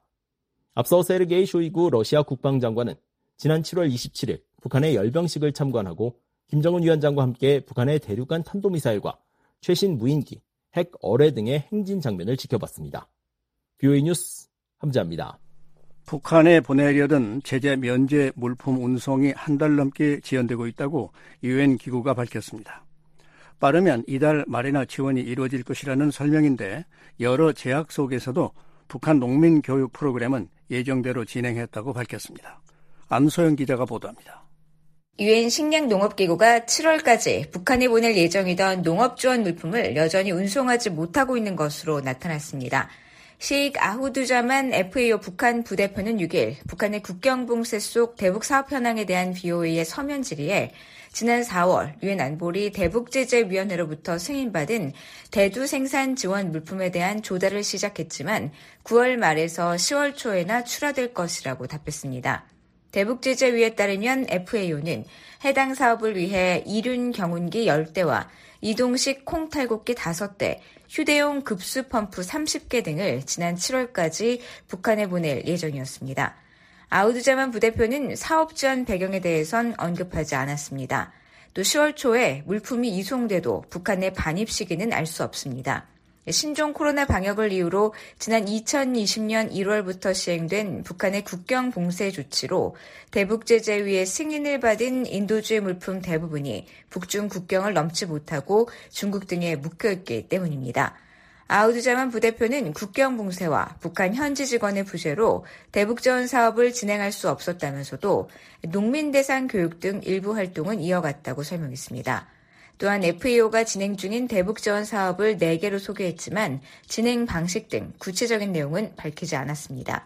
앞서 세르게이 쇼이구 러시아 국방장관은 지난 7월 27일 북한의 열병식을 참관하고 김정은 위원장과 함께 북한의 대륙간 탄도미사일과 최신 무인기, 핵 어뢰 등의 행진 장면을 지켜봤습니다. BOA 뉴스 함재합니다. 북한에 보내려던 제재 면제 물품 운송이 한 달 넘게 지연되고 있다고 유엔 기구가 밝혔습니다. 빠르면 이달 말에나 지원이 이루어질 것이라는 설명인데 여러 제약 속에서도 북한 농민 교육 프로그램은 예정대로 진행했다고 밝혔습니다. 안소영 기자가 보도합니다. 유엔 식량농업기구가 7월까지 북한에 보낼 예정이던 농업 지원 물품을 여전히 운송하지 못하고 있는 것으로 나타났습니다. 셰이크 아후두자만 FAO 북한 부대표는 6일 북한의 국경봉쇄 속 대북 사업 현황에 대한 BOA의 서면 질의에 지난 4월 유엔 안보리 대북제재위원회로부터 승인받은 대두 생산 지원 물품에 대한 조달을 시작했지만 9월 말에서 10월 초에나 출하될 것이라고 답했습니다. 대북제재위에 따르면 FAO는 해당 사업을 위해 이륜 경운기 10대와 이동식 콩탈곡기 5대, 휴대용 급수 펌프 30개 등을 지난 7월까지 북한에 보낼 예정이었습니다. 아우드자만 부대표는 사업 지원 배경에 대해선 언급하지 않았습니다. 또 10월 초에 물품이 이송돼도 북한의 반입 시기는 알 수 없습니다. 신종 코로나 방역을 이유로 지난 2020년 1월부터 시행된 북한의 국경 봉쇄 조치로 대북제재위의 승인을 받은 인도주의 물품 대부분이 북중 국경을 넘지 못하고 중국 등에 묶여있기 때문입니다. 아우드자만 부대표는 국경 봉쇄와 북한 현지 직원의 부재로 대북지원 사업을 진행할 수 없었다면서도 농민 대상 교육 등 일부 활동은 이어갔다고 설명했습니다. 또한 FAO가 진행 중인 대북지원 사업을 4개로 소개했지만 진행 방식 등 구체적인 내용은 밝히지 않았습니다.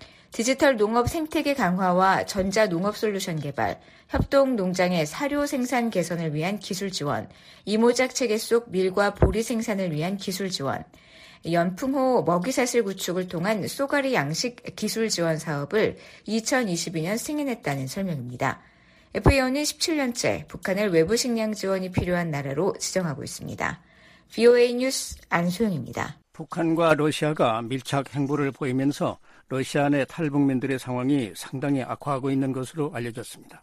디지털 농업 생태계 강화와 전자농업 솔루션 개발, 협동 농장의 사료 생산 개선을 위한 기술 지원, 이모작 체계 속 밀과 보리 생산을 위한 기술 지원, 연풍호 먹이사슬 구축을 통한 쏘가리 양식 기술 지원 사업을 2022년 승인했다는 설명입니다. FAO는 17년째 북한을 외부 식량 지원이 필요한 나라로 지정하고 있습니다. BOA 뉴스 안소영입니다. 북한과 러시아가 밀착 행보를 보이면서 러시아 내 탈북민들의 상황이 상당히 악화하고 있는 것으로 알려졌습니다.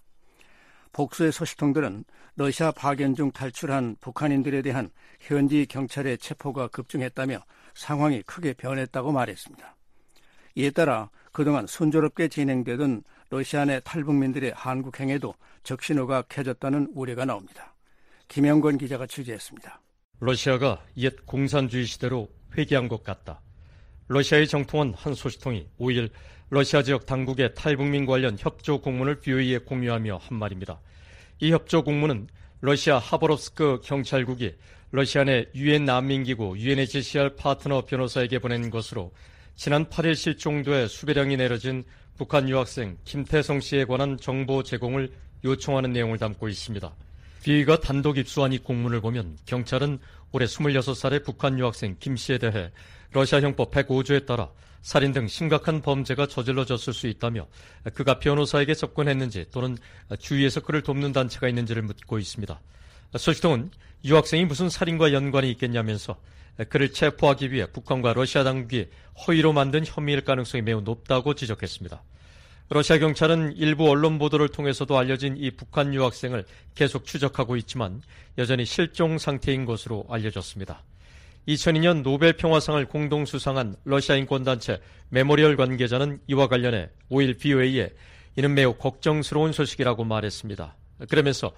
복수의 소식통들은 러시아 파견 중 탈출한 북한인들에 대한 현지 경찰의 체포가 급증했다며 상황이 크게 변했다고 말했습니다. 이에 따라 그동안 순조롭게 진행되던 러시아 내 탈북민들의 한국행에도 적신호가 켜졌다는 우려가 나옵니다. 김영권 기자가 취재했습니다. 러시아가 옛 공산주의 시대로 회귀한 것 같다. 러시아의 정통한 한 소식통이 5일 러시아 지역 당국의 탈북민 관련 협조 공문을 BOA에 공유하며 한 말입니다. 이 협조 공문은 러시아 하버롭스크 경찰국이 러시아 내 유엔 난민기구 UNHCR 파트너 변호사에게 보낸 것으로 지난 8일 실종돼 수배령이 내려진 북한 유학생 김태성 씨에 관한 정보 제공을 요청하는 내용을 담고 있습니다. BOA가 단독 입수한 이 공문을 보면 경찰은 올해 26살의 북한 유학생 김 씨에 대해 러시아 형법 105조에 따라 살인 등 심각한 범죄가 저질러졌을 수 있다며 그가 변호사에게 접근했는지 또는 주위에서 그를 돕는 단체가 있는지를 묻고 있습니다. 소식통은 유학생이 무슨 살인과 연관이 있겠냐면서 그를 체포하기 위해 북한과 러시아 당국이 허위로 만든 혐의일 가능성이 매우 높다고 지적했습니다. 러시아 경찰은 일부 언론 보도를 통해서도 알려진 이 북한 유학생을 계속 추적하고 있지만 여전히 실종 상태인 것으로 알려졌습니다. 2002년 노벨 평화상을 공동 수상한 러시아 인권단체 메모리얼 관계자는 이와 관련해 5일 BOA에 이는 매우 걱정스러운 소식이라고 말했습니다. 그러면서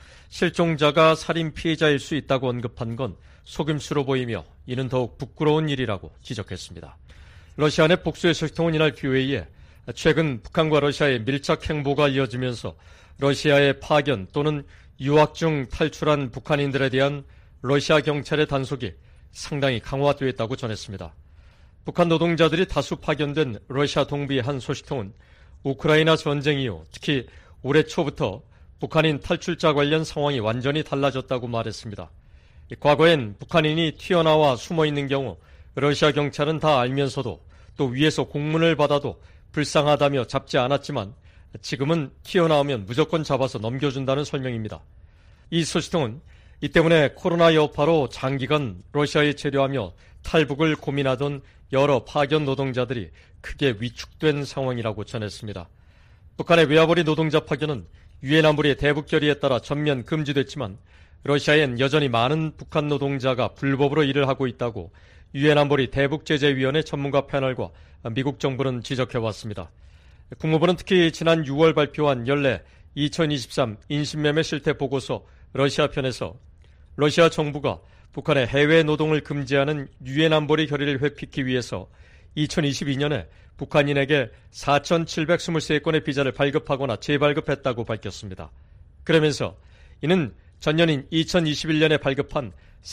실종자가 살인 피해자일 수 있다고 언급한 건 속임수로 보이며 이는 더욱 부끄러운 일이라고 지적했습니다. 러시아 내 복수의 소식통은 이날 BOA에 최근 북한과 러시아의 밀착 행보가 이어지면서 러시아의 파견 또는 유학 중 탈출한 북한인들에 대한 러시아 경찰의 단속이 상당히 강화되었다고 전했습니다. 북한 노동자들이 다수 파견된 러시아 동부의 한 소식통은 우크라이나 전쟁 이후 특히 올해 초부터 북한인 탈출자 관련 상황이 완전히 달라졌다고 말했습니다. 과거엔 북한인이 튀어나와 숨어있는 경우 러시아 경찰은 다 알면서도 또 위에서 공문을 받아도 불쌍하다며 잡지 않았지만 지금은 튀어나오면 무조건 잡아서 넘겨준다는 설명입니다. 이 소식통은 이 때문에 코로나 여파로 장기간 러시아에 체류하며 탈북을 고민하던 여러 파견 노동자들이 크게 위축된 상황이라고 전했습니다. 북한의 외화벌이 노동자 파견은 유엔 안보리의 대북 결의에 따라 전면 금지됐지만 러시아엔 여전히 많은 북한 노동자가 불법으로 일을 하고 있다고 유엔 안보리 대북제재위원회 전문가 패널과 미국 정부는 지적해왔습니다. 국무부는 특히 지난 6월 발표한 연례 2023 인신매매 실태 보고서 러시아 편에서 러시아 정부가 북한의 해외 노동을 금지하는 유엔 안보리 결의를 회피하기 위해서 2022년에 북한인에게 4,723건의 비자를 발급하거나 재발급했다고 밝혔습니다. 그러면서 이는 전년인 2021년에 발급한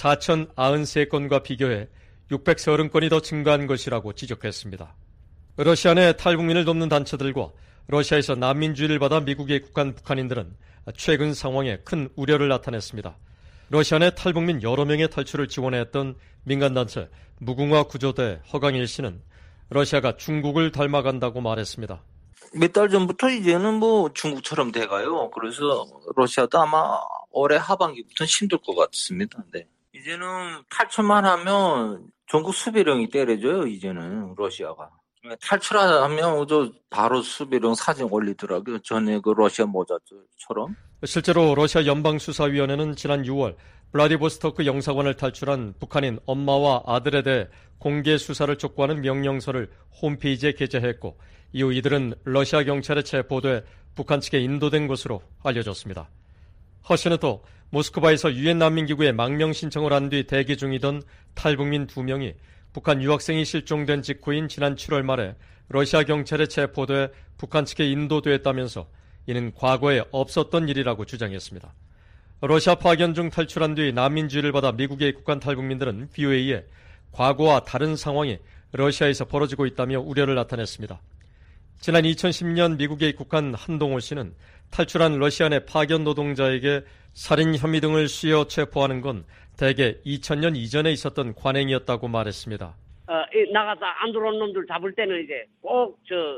4,093건과 비교해 630건이 더 증가한 것이라고 지적했습니다. 러시아 내 탈북민을 돕는 단체들과 러시아에서 난민주의를 받아 미국에 입국한 북한인들은 최근 상황에 큰 우려를 나타냈습니다. 러시아 내 탈북민 여러 명의 탈출을 지원했던 민간단체 무궁화 구조대 허강일 씨는 러시아가 중국을 닮아간다고 말했습니다. 몇 달 전부터 이제는 뭐 중국처럼 돼가요. 그래서 러시아도 아마 올해 하반기부터는 힘들 것 같습니다. 네. 이제는 탈출만 하면 전국 수비령이 때려져요. 이제는 러시아가. 탈출하면 바로 수비령 사진 올리더라고요. 전에 그 러시아 모자처럼. 실제로 러시아 연방수사위원회는 지난 6월 블라디보스토크 영사관을 탈출한 북한인 엄마와 아들에 대해 공개 수사를 촉구하는 명령서를 홈페이지에 게재했고 이후 이들은 러시아 경찰에 체포돼 북한 측에 인도된 것으로 알려졌습니다. 허 씨는 또 모스크바에서 유엔 난민기구에 망명 신청을 한 뒤 대기 중이던 탈북민 2명이 북한 유학생이 실종된 직후인 지난 7월 말에 러시아 경찰에 체포돼 북한 측에 인도됐다면서 이는 과거에 없었던 일이라고 주장했습니다. 러시아 파견 중 탈출한 뒤 난민주의를 받아 미국에 입국한 탈북민들은 VOA에 과거와 다른 상황이 러시아에서 벌어지고 있다며 우려를 나타냈습니다. 지난 2010년 미국에 입국한 한동호 씨는 탈출한 러시아 내 파견 노동자에게 살인 혐의 등을 씌워 체포하는 건 대개 2000년 이전에 있었던 관행이었다고 말했습니다. 나가서 안 들어온 놈들 잡을 때는 이제 꼭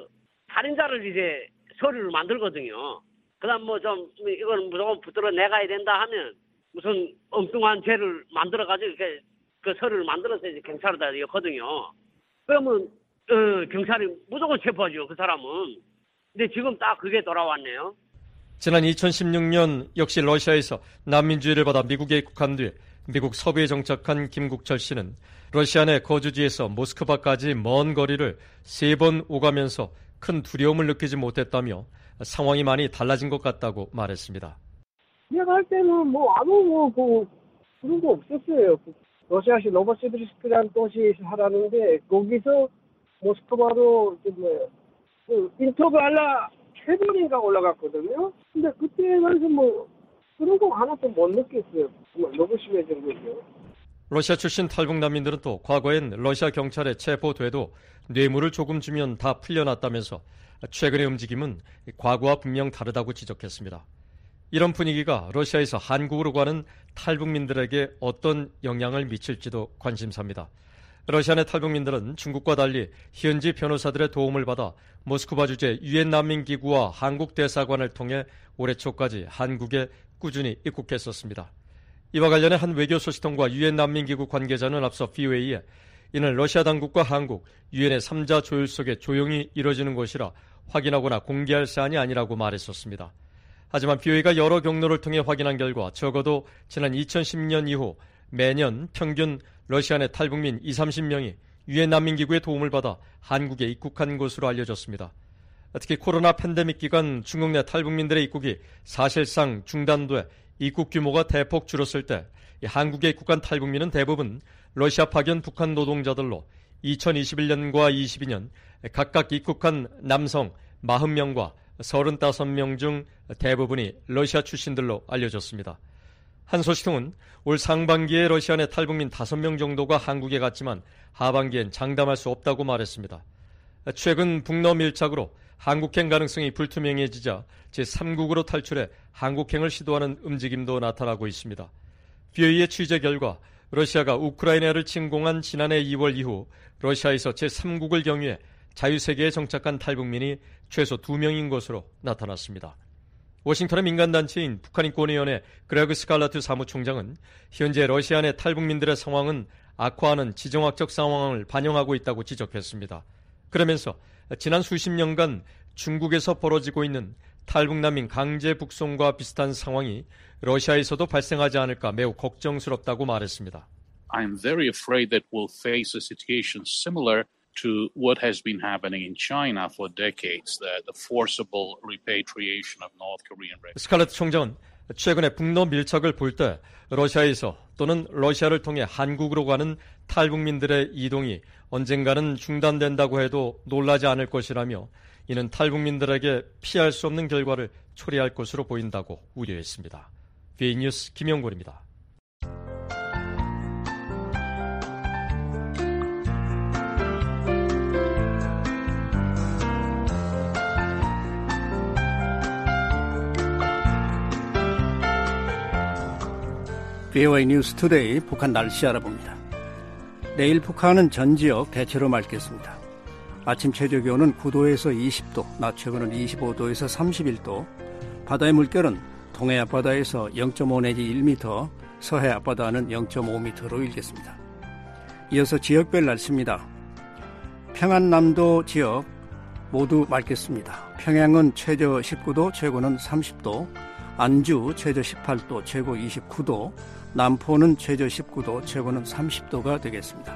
살인자를 이제 서류를 만들거든요. 그다음 이건 무조건 붙들어 내가야 된다 하면 무슨 엉뚱한 죄를 만들어가지고 이렇게 그 서류를 만들어서 이제 경찰에다 넣거든요. 그러면 경찰이 무조건 체포하죠. 그 사람은. 근데 지금 딱 그게 돌아왔네요. 지난 2016년 역시 러시아에서 난민주의를 받아 미국에 입국한 뒤 미국 서부에 정착한 김국철 씨는 러시아 내 거주지에서 모스크바까지 먼 거리를 3번 오가면서 큰 두려움을 느끼지 못했다며 상황이 많이 달라진 것 같다고 말했습니다. 내가 할 때는 아무 그런 거 없었어요. 러시아시 노보시비르스크라는 도시에서 살았는데 거기서 모스크바로 인터뷰하려 3번인가 올라갔거든요. 근데 그때 가서 그런 거 하나도 못 느꼈어요. 너무 심해진 거죠. 러시아 출신 탈북 난민들은 또 과거엔 러시아 경찰에 체포돼도 뇌물을 조금 주면 다 풀려났다면서 최근의 움직임은 과거와 분명 다르다고 지적했습니다. 이런 분위기가 러시아에서 한국으로 가는 탈북민들에게 어떤 영향을 미칠지도 관심사입니다. 러시아 내 탈북민들은 중국과 달리 현지 변호사들의 도움을 받아 모스크바 주재 유엔 난민기구와 한국 대사관을 통해 올해 초까지 한국에 꾸준히 입국했었습니다. 이와 관련해 한 외교소식통과 유엔 난민기구 관계자는 앞서 VOA에 이는 러시아 당국과 한국, 유엔의 3자 조율 속에 조용히 이뤄지는 것이라 확인하거나 공개할 사안이 아니라고 말했었습니다. 하지만 VOA가 여러 경로를 통해 확인한 결과 적어도 지난 2010년 이후 매년 평균 러시아 내 탈북민 20-30명이 유엔 난민기구의 도움을 받아 한국에 입국한 것으로 알려졌습니다. 특히 코로나 팬데믹 기간 중국 내 탈북민들의 입국이 사실상 중단돼 입국 규모가 대폭 줄었을 때 한국에 입국한 탈북민은 대부분 러시아 파견 북한 노동자들로 2021년과 22년 각각 입국한 남성 40명과 35명 중 대부분이 러시아 출신들로 알려졌습니다. 한 소식통은 올 상반기에 러시아 내 탈북민 5명 정도가 한국에 갔지만 하반기엔 장담할 수 없다고 말했습니다. 최근 북러 밀착으로 한국행 가능성이 불투명해지자 제3국으로 탈출해 한국행을 시도하는 움직임도 나타나고 있습니다. VOA의 취재 결과 러시아가 우크라이나를 침공한 지난해 2월 이후 러시아에서 제3국을 경유해 자유세계에 정착한 탈북민이 최소 2명인 것으로 나타났습니다. 워싱턴의 민간단체인 북한인권위원회 그레그 스칼라트 사무총장은 현재 러시아 내 탈북민들의 상황은 악화하는 지정학적 상황을 반영하고 있다고 지적했습니다. 그러면서 지난 수십 년간 중국에서 벌어지고 있는 탈북난민 강제 북송과 비슷한 상황이 러시아에서도 발생하지 않을까 매우 걱정스럽다고 말했습니다. I'm very afraid that we'll face a situation similar to what has been happening in China for decades, the forcible repatriation of North Korean refugees. 스칼렛 총장은 최근에 북러 밀착을 볼 때 러시아에서 또는 러시아를 통해 한국으로 가는 탈북민들의 이동이 언젠가는 중단된다고 해도 놀라지 않을 것이라며 이는 탈북민들에게 피할 수 없는 결과를 초래할 것으로 보인다고 우려했습니다. VOA 뉴스 김영곤입니다. VOA 뉴스 투데이 북한 날씨 알아봅니다. 내일 북한은 전 지역 대체로 맑겠습니다. 아침 최저 기온은 9도에서 20도, 낮 최고는 25도에서 31도, 바다의 물결은 동해 앞바다에서 0.5 내지 1m, 서해 앞바다는 0.5m로 일겠습니다. 이어서 지역별 날씨입니다. 평안남도 지역 모두 맑겠습니다. 평양은 최저 19도, 최고는 30도, 안주 최저 18도, 최고 29도, 남포는 최저 19도, 최고는 30도가 되겠습니다.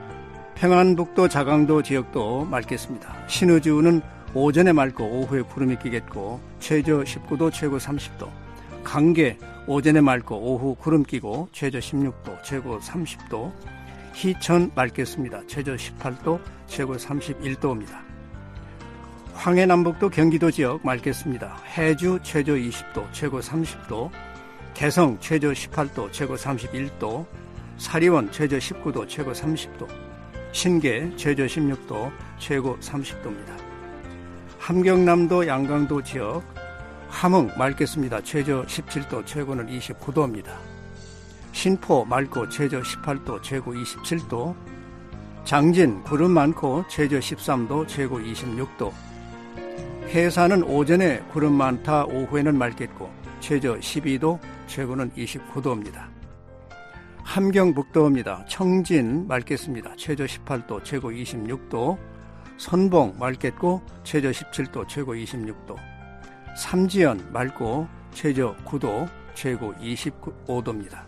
평안북도 자강도 지역도 맑겠습니다. 신의주는 오전에 맑고 오후에 구름이 끼겠고 최저 19도, 최고 30도. 강계 오전에 맑고 오후 구름 끼고 최저 16도, 최고 30도. 희천 맑겠습니다. 최저 18도, 최고 31도입니다. 황해남북도 경기도 지역 맑겠습니다. 해주 최저 20도, 최고 30도. 개성 최저 18도, 최고 31도, 사리원 최저 19도, 최고 30도, 신계 최저 16도, 최고 30도입니다. 함경남도 양강도 지역 함흥 맑겠습니다. 최저 17도, 최고는 29도입니다. 신포 맑고 최저 18도, 최고 27도, 장진 구름 많고 최저 13도, 최고 26도, 해산은 오전에 구름 많다, 오후에는 맑겠고 최저 12도, 최고는 29도입니다. 함경북도입니다. 청진 맑겠습니다. 최저 18도, 최고 26도. 선봉 맑겠고 최저 17도, 최고 26도. 삼지연 맑고 최저 9도, 최고 25도입니다.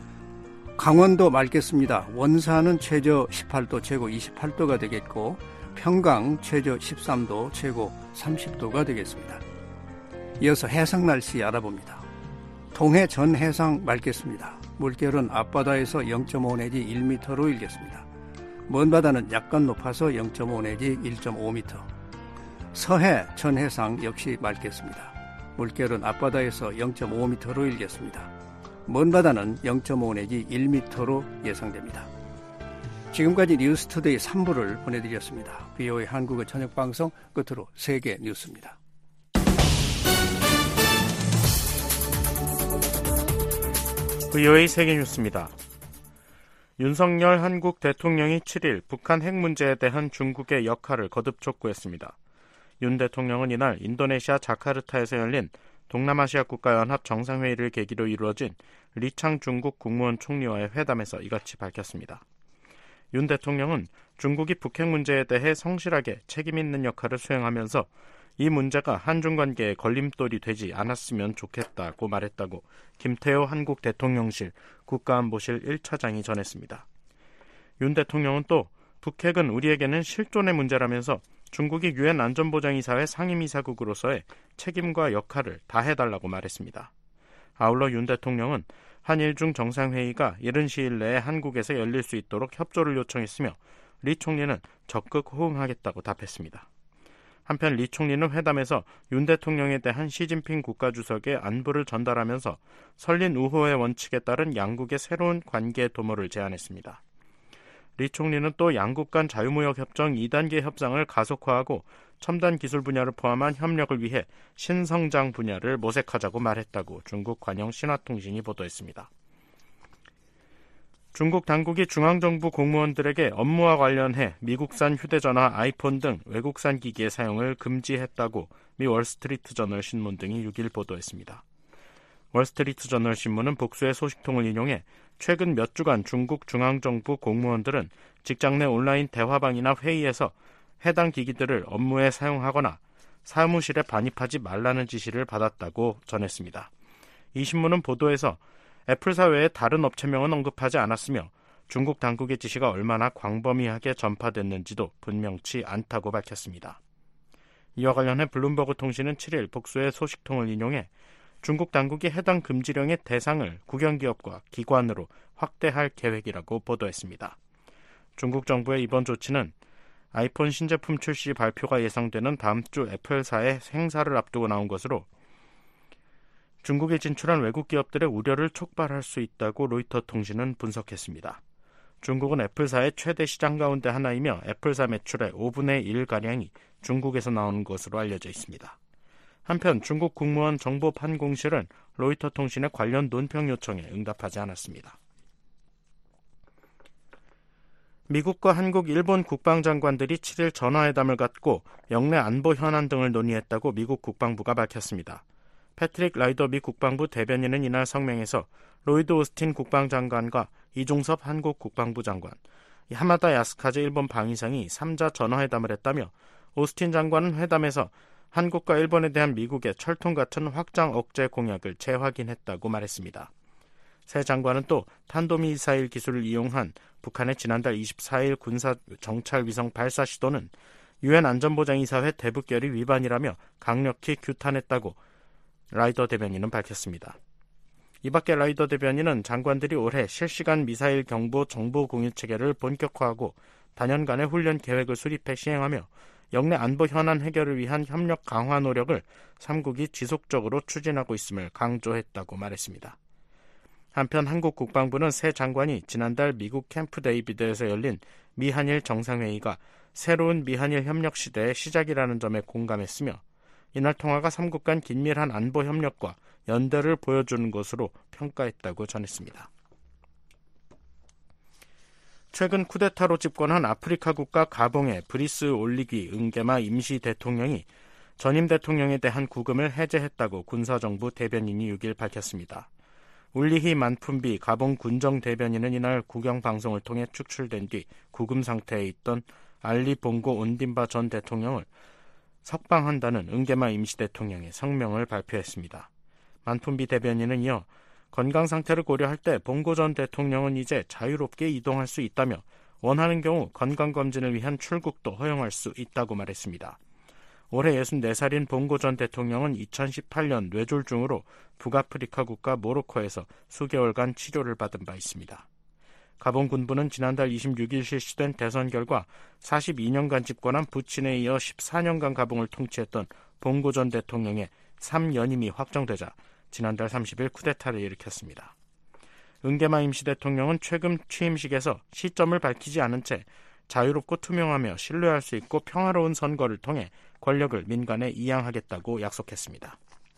강원도 맑겠습니다. 원산은 최저 18도, 최고 28도가 되겠고 평강 최저 13도, 최고 30도가 되겠습니다. 이어서 해상 날씨 알아봅니다. 동해 전 해상 맑겠습니다. 물결은 앞바다에서 0.5 내지 1m로 일겠습니다. 먼 바다는 약간 높아서 0.5 내지 1.5m. 서해 전 해상 역시 맑겠습니다. 물결은 앞바다에서 0.5m로 일겠습니다. 먼 바다는 0.5 내지 1m로 예상됩니다. 지금까지 뉴스투데이 3부를 보내드렸습니다. VOA 한국어 저녁방송 끝으로 세계 뉴스입니다. VOA 세계뉴스입니다. 윤석열 한국 대통령이 7일 북한 핵 문제에 대한 중국의 역할을 거듭 촉구했습니다. 윤 대통령은 이날 인도네시아 자카르타에서 열린 동남아시아 국가연합 정상회의를 계기로 이루어진 리창 중국 국무원 총리와의 회담에서 이같이 밝혔습니다. 윤 대통령은 중국이 북핵 문제에 대해 성실하게 책임 있는 역할을 수행하면서 이 문제가 한중 관계에 걸림돌이 되지 않았으면 좋겠다고 말했다고 김태호 한국 대통령실 국가안보실 1차장이 전했습니다. 윤 대통령은 또 북핵은 우리에게는 실존의 문제라면서 중국이 유엔 안전보장이사회 상임이사국으로서의 책임과 역할을 다해달라고 말했습니다. 아울러 윤 대통령은 한일중 정상회의가 이른 시일 내에 한국에서 열릴 수 있도록 협조를 요청했으며 리 총리는 적극 호응하겠다고 답했습니다. 한편 리 총리는 회담에서 윤 대통령에 대한 시진핑 국가주석의 안부를 전달하면서 설린 우호의 원칙에 따른 양국의 새로운 관계 도모를 제안했습니다. 리 총리는 또 양국 간 자유무역협정 2단계 협상을 가속화하고 첨단 기술 분야를 포함한 협력을 위해 신성장 분야를 모색하자고 말했다고 중국 관영 신화통신이 보도했습니다. 중국 당국이 중앙정부 공무원들에게 업무와 관련해 미국산 휴대전화 아이폰 등 외국산 기기의 사용을 금지했다고 미 월스트리트저널 신문 등이 6일 보도했습니다. 월스트리트저널 신문은 복수의 소식통을 인용해 최근 몇 주간 중국 중앙정부 공무원들은 직장 내 온라인 대화방이나 회의에서 해당 기기들을 업무에 사용하거나 사무실에 반입하지 말라는 지시를 받았다고 전했습니다. 이 신문은 보도에서 애플사 외에 다른 업체명은 언급하지 않았으며 중국 당국의 지시가 얼마나 광범위하게 전파됐는지도 분명치 않다고 밝혔습니다. 이와 관련해 블룸버그 통신은 7일 복수의 소식통을 인용해 중국 당국이 해당 금지령의 대상을 국영기업과 기관으로 확대할 계획이라고 보도했습니다. 중국 정부의 이번 조치는 아이폰 신제품 출시 발표가 예상되는 다음 주 애플사의 행사를 앞두고 나온 것으로 중국에 진출한 외국 기업들의 우려를 촉발할 수 있다고 로이터 통신은 분석했습니다. 중국은 애플사의 최대 시장 가운데 하나이며 애플사 매출의 5분의 1가량이 중국에서 나오는 것으로 알려져 있습니다. 한편 중국 국무원 정보판공실은 로이터 통신의 관련 논평 요청에 응답하지 않았습니다. 미국과 한국, 일본 국방장관들이 7일 전화회담을 갖고 영내 안보 현안 등을 논의했다고 미국 국방부가 밝혔습니다. 패트릭 라이더 미 국방부 대변인은 이날 성명에서 로이드 오스틴 국방장관과 이종섭 한국 국방부 장관, 하마다 야스카즈 일본 방위상이 3자 전화회담을 했다며 오스틴 장관은 회담에서 한국과 일본에 대한 미국의 철통 같은 확장 억제 공약을 재확인했다고 말했습니다. 새 장관은 또 탄도미사일 기술을 이용한 북한의 지난달 24일 군사 정찰 위성 발사 시도는 유엔 안전보장이사회 대북결의 위반이라며 강력히 규탄했다고 라이더 대변인은 밝혔습니다. 이 밖에 라이더 대변인은 장관들이 올해 실시간 미사일 경보 정보 공유 체계를 본격화하고 단연간의 훈련 계획을 수립해 시행하며 영내 안보 현안 해결을 위한 협력 강화 노력을 3국이 지속적으로 추진하고 있음을 강조했다고 말했습니다. 한편 한국 국방부는 새 장관이 지난달 미국 캠프 데이비드에서 열린 미한일 정상회의가 새로운 미한일 협력 시대의 시작이라는 점에 공감했으며 이날 통화가 3국 간 긴밀한 안보 협력과 연대를 보여주는 것으로 평가했다고 전했습니다. 최근 쿠데타로 집권한 아프리카 국가 가봉의 브리스 올리기 응게마 임시 대통령이 전임 대통령에 대한 구금을 해제했다고 군사정부 대변인이 6일 밝혔습니다. 울리히 만품비 가봉 군정 대변인은 이날 국영방송을 통해 축출된 뒤 구금 상태에 있던 알리 봉고 온딘바 전 대통령을 석방한다는 응게마 임시 대통령의 성명을 발표했습니다. 만품비 대변인은 이어 건강 상태를 고려할 때 봉고 전 대통령은 이제 자유롭게 이동할 수 있다며 원하는 경우 건강검진을 위한 출국도 허용할 수 있다고 말했습니다. 올해 64살인 봉고 전 대통령은 2018년 뇌졸중으로 북아프리카 국가 모로코에서 수개월간 치료를 받은 바 있습니다. 가봉 군부는 지난달 26일 실시된 대선 결과 42년간 집권한 부친에 이어 14년간 가봉을 통치했던 봉고 전 대통령의 3연임이 확정되자 지난달 30일 쿠데타를 일으켰습니다. 응게마 임시 대통령은 최근 취임식에서 시점을 밝히지 않은 채 자유롭고 투명하며 신뢰할 수 있고 평화로운 선거를 통해 권력을 민간에 이양하겠다고 약속했습니다.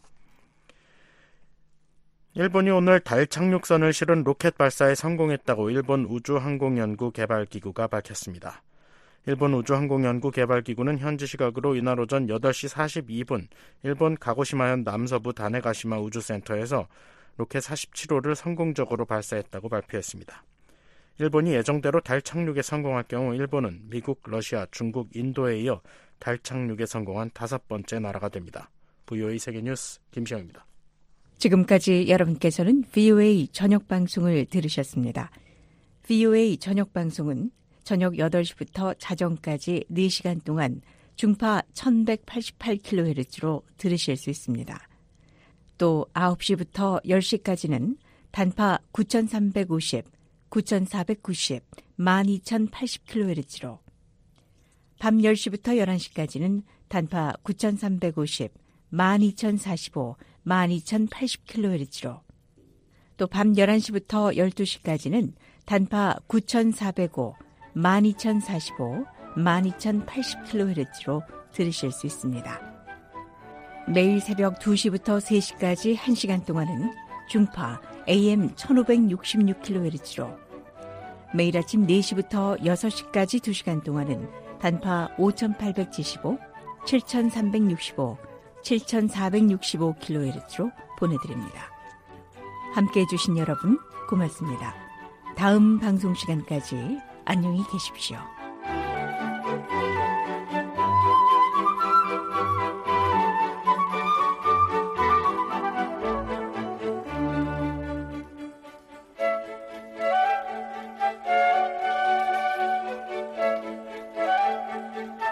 일본이 오늘 달 착륙선을 실은 로켓 발사에 성공했다고 일본 우주항공연구개발기구가 밝혔습니다. 일본 우주항공연구개발기구는 현지 시각으로 이날 오전 8시 42분 일본 가고시마현 남서부 다네가시마 우주센터에서 로켓 47호를 성공적으로 발사했다고 발표했습니다. 일본이 예정대로 달 착륙에 성공할 경우 일본은 미국, 러시아, 중국, 인도에 이어 달 착륙에 성공한 5번째 나라가 됩니다. VOA 세계뉴스 김시영입니다. 지금까지 여러분께서는 VOA 저녁방송을 들으셨습니다. VOA 저녁방송은 저녁 8시부터 자정까지 4시간 동안 중파 1188kHz로 들으실 수 있습니다. 또 9시부터 10시까지는 단파 9350, 9490, 12080kHz로 밤 10시부터 11시까지는 단파 9350, 12045, 12080kHz로 또 밤 11시부터 12시까지는 단파 9405, 12045, 12080kHz로 들으실 수 있습니다. 매일 새벽 2시부터 3시까지 1시간 동안은 중파 AM 1566kHz로 매일 아침 4시부터 6시까지 2시간 동안은 단파 5875, 7365, 7465kHz로 보내드립니다. 함께해 주신 여러분 고맙습니다. 다음 방송 시간까지 안녕히 계십시오.